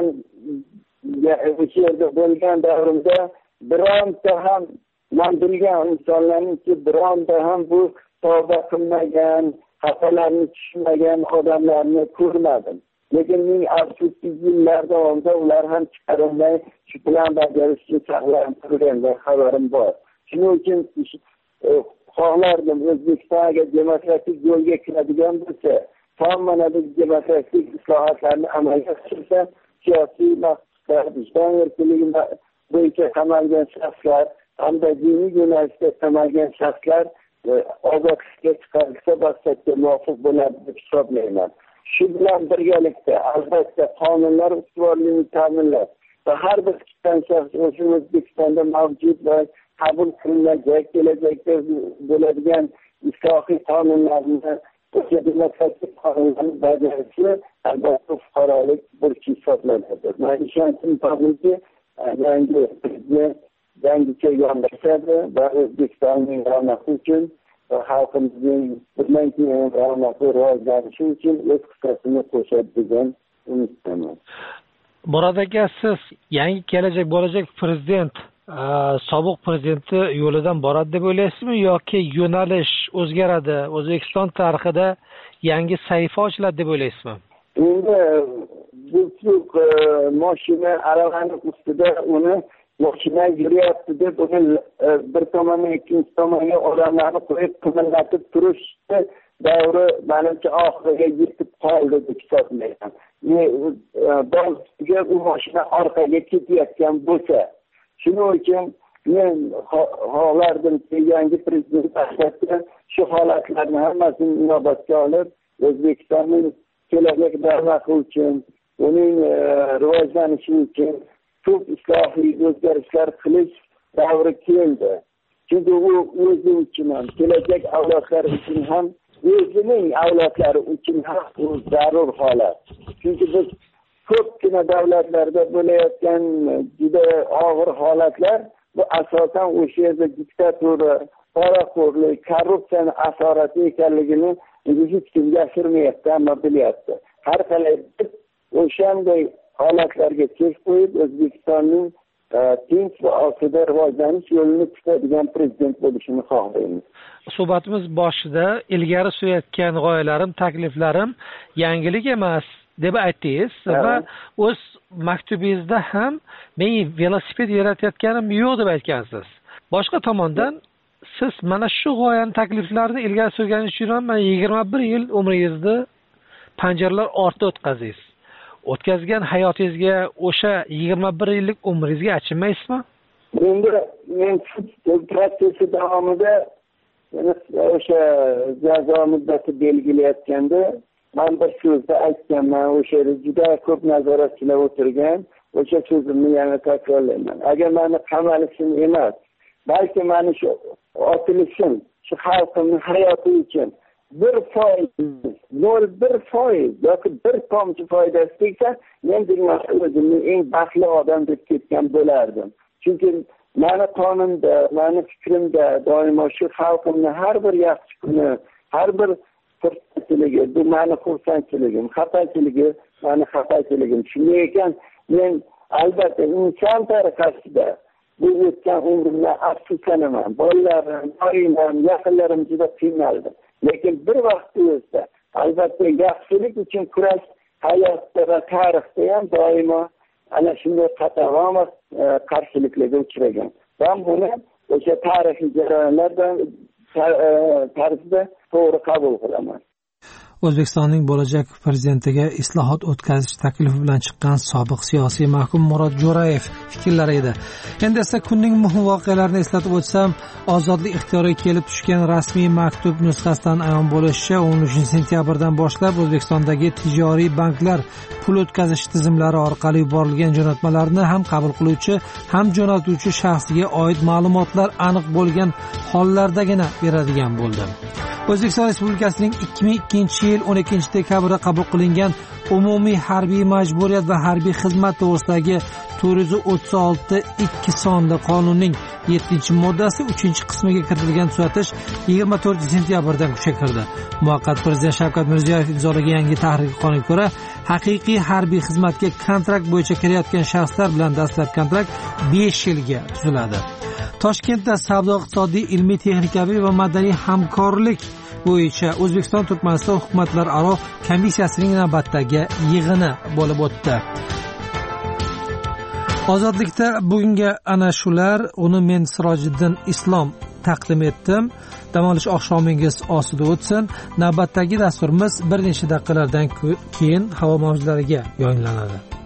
o'sha yerda bo'lgan davrimda bironta ham man bilgan insonlarningki bironta ham bu tavba qilmagan, xatolarni tushmagan odamlarni ko'rmadim. Lekin ming afsuski yillar davomida ular ham chiqarilmay shu bilan bajarish uchun saqlanib turganda xabarim bor. Shuning uchun xohlardim O'zbekistonga demokratik yo'lga kiradigan bo'lsa, tom manadagi demokratik islohotlarni amalga oshirsa, siyosiy maqsadlar, ijtimoiy erkinlik bo'yicha qamalgan shaxslar hamda diniy yo'nalishda qamalgan shaxslar ozodlikka chiqarilsa maqsadga muvofiq bo'ladi deb hisoblayman. Shu bilan birgalikda albatta qonunlar ustuvorligini ta'minlash va har bir kishidan shaxs o'sha O'zbekistonda mavjud va qabul qilinajak kelajakda bo'ladigan islohiy qonunlarni o'sha demokratik qonunlarni bajarishi albatta fuqarolik burchi hisoblanadi. Men ishonchim komilki, yangi prezident yangicha yondashadi va O'zbekistonning ravnaqi uchun va xalqimizning bundan keyin ravnaqi rivojlanishi uchun o'z hissasini qo'shadi degan umiddaman. Murod aka, siz yangi kelajak bo'lajak prezident sobiq prezidenti yo'lidan boradi deb o'ylaysizmi yoki yo'nalish o'zgaradi, O'zbekiston tarixida yangi sahifa ochiladi deb o'ylaysizmi? Endi bu mashina aravani ustida uni mashina yuryapti deb uni bir tomondan ikkinchi tomonga odamlarni qo'yib qimirlatib turish davri menimcha oxiriga yetib qoldi deb hisoblayman. Ba'ziga u mashina orqaga ketayotgan bo'lsa, shuning uchun men xohlardimki yangi prezident albatta shu holatlarni hammasini inobatga olib, O'zbekistonning kelajak davlati uchun, uning rivojlanishi uchun ko'p islohiy o'zgarishlar qilish davri keldi. Chunki u o'zi uchun ham, kelajak avlodlar uchun ham, o'zining avlodlari uchun ham bu zarur holat. Chunki biz ko'pgina davlatlarda bo'layotgan juda og'ir holatlar bu asosan o'sha yerda diktatura, poraxo'rlik, korrupsiyani asorati ekanligini hech kim yashirmayapti, hamma bilyapti. Har qalay o'shanday holatlarga chek qo'yib O'zbekistonning tinch va osuda rivojlanish yo'lini tutadigan prezident bo'lishini xohlaymiz. Suhbatimiz boshida ilgari surayotgan g'oyalarim, takliflarim yangilik emas deb aytdingiz va o'z maktubingizda ham men velosiped yaratayotganim yo'q deb aytgansiz. Boshqa tomondan siz mana shu g'oyani, takliflarni ilgari surganingiz uchun ham mana yigirma bir yil umringizni panjaralar ortida o'tkazasiz. O'tkazgan hayotingizga, o'sha yigirma bir yillik umringizga achinmaysizmi? Endi men protsessi davomida o'sha jazo muddati belgilayotganda men bir so'zda aytganman, o'sha yerda juda ko'p nazoratchilar o'tirgan, o'sha so'zimni yana takrorlayman. Agar meni qamalishim emas, balki meni shu otilishim, shu xalqimning hayoti uchun bir foiz, nol bir foiz yoki bir tomchi foydasi tegsa, men dunyoda o'zimni eng baxtli odam deb ketgan bo'lardim. Chunki meni qonimda, meni fikrimda doimo shu xalqimni har bir yaxshi kuni, har bir xursandchiligi, bu meni xursandchiligim, xafachiligim, meni xafachiligim. Shunday ekan, men albatta inson tariqasida bu o'tgan umrimdan afsuslanaman. Bolalarim, oilam, yaqinlarim juda qiynaldi. Lekin bir vaqtda o'zda albatta yaxshilik uchun kurash hayotda va tarixda ham doimo ana shunday qatag'on va qarshiliklarga uchragan. Ben buni o'sha tarixiy jarayonlardan tarzda to'g'ri qabul qilaman. O'zbekistonning bo'lajak prezidentiga islohot o'tkazish taklifi bilan chiqqan sobiq siyosiy mahkum Murod Jo'rayev fikrlari edi. Endi esa kunning muhim voqealarini eslatib o'tsam, ozodlik ixtiyoriga kelib tushgan rasmiy maktub nusxasidan ayon bo'lishicha, o'n uchinchi sentyabrdan boshlab O'zbekistondagi tijoriy banklar pul o'tkazish tizimlari orqali yuborilgan jo'natmalarni ham qabul qiluvchi, ham jo'natuvchi shaxsiga oid ma'lumotlar aniq bo'lgan hollardagina beradigan bo'ldi. O'zbekiston Respublikasining ikki ming ikkinchi yil o'n ikkinchi dekabrda qabul qilingan umumiy harbiy majburiyat va harbiy xizmat to'g'risidagi to'rt yuz o'ttiz olti ikki sonli qonunning yettinchi moddasi uchinchi qismiga kiritilgan tuzatish yigirma to'rtinchi sentyabrdan kuchga kirdi. Muvaqqat prezident Shavkat Mirziyoyev imzolagan yangi tahrir qonunga ko'ra, haqiqiy harbiy xizmatga kontrakt bo'yicha kirayotgan shaxslar bilan dastlab kontrakt besh yilga tuziladi. Toshkentda savdo-iqtisodiy, ilmiy-texnikaviy va madaniy hamkorlik bo'yicha O'zbekiston Turkmaniston hukumatlararo komissiyasining navbatdagi yig'ini bo'lib o'tdi. Ozodlikda bugungi ana shular. Uni men Sirojiddin Islom taqdim etdim. Dam olish oqshomingiz osida o'tsin. Navbatdagi dasturimiz bir necha daqiqalardan keyin havo mavjlariga yo'naladi.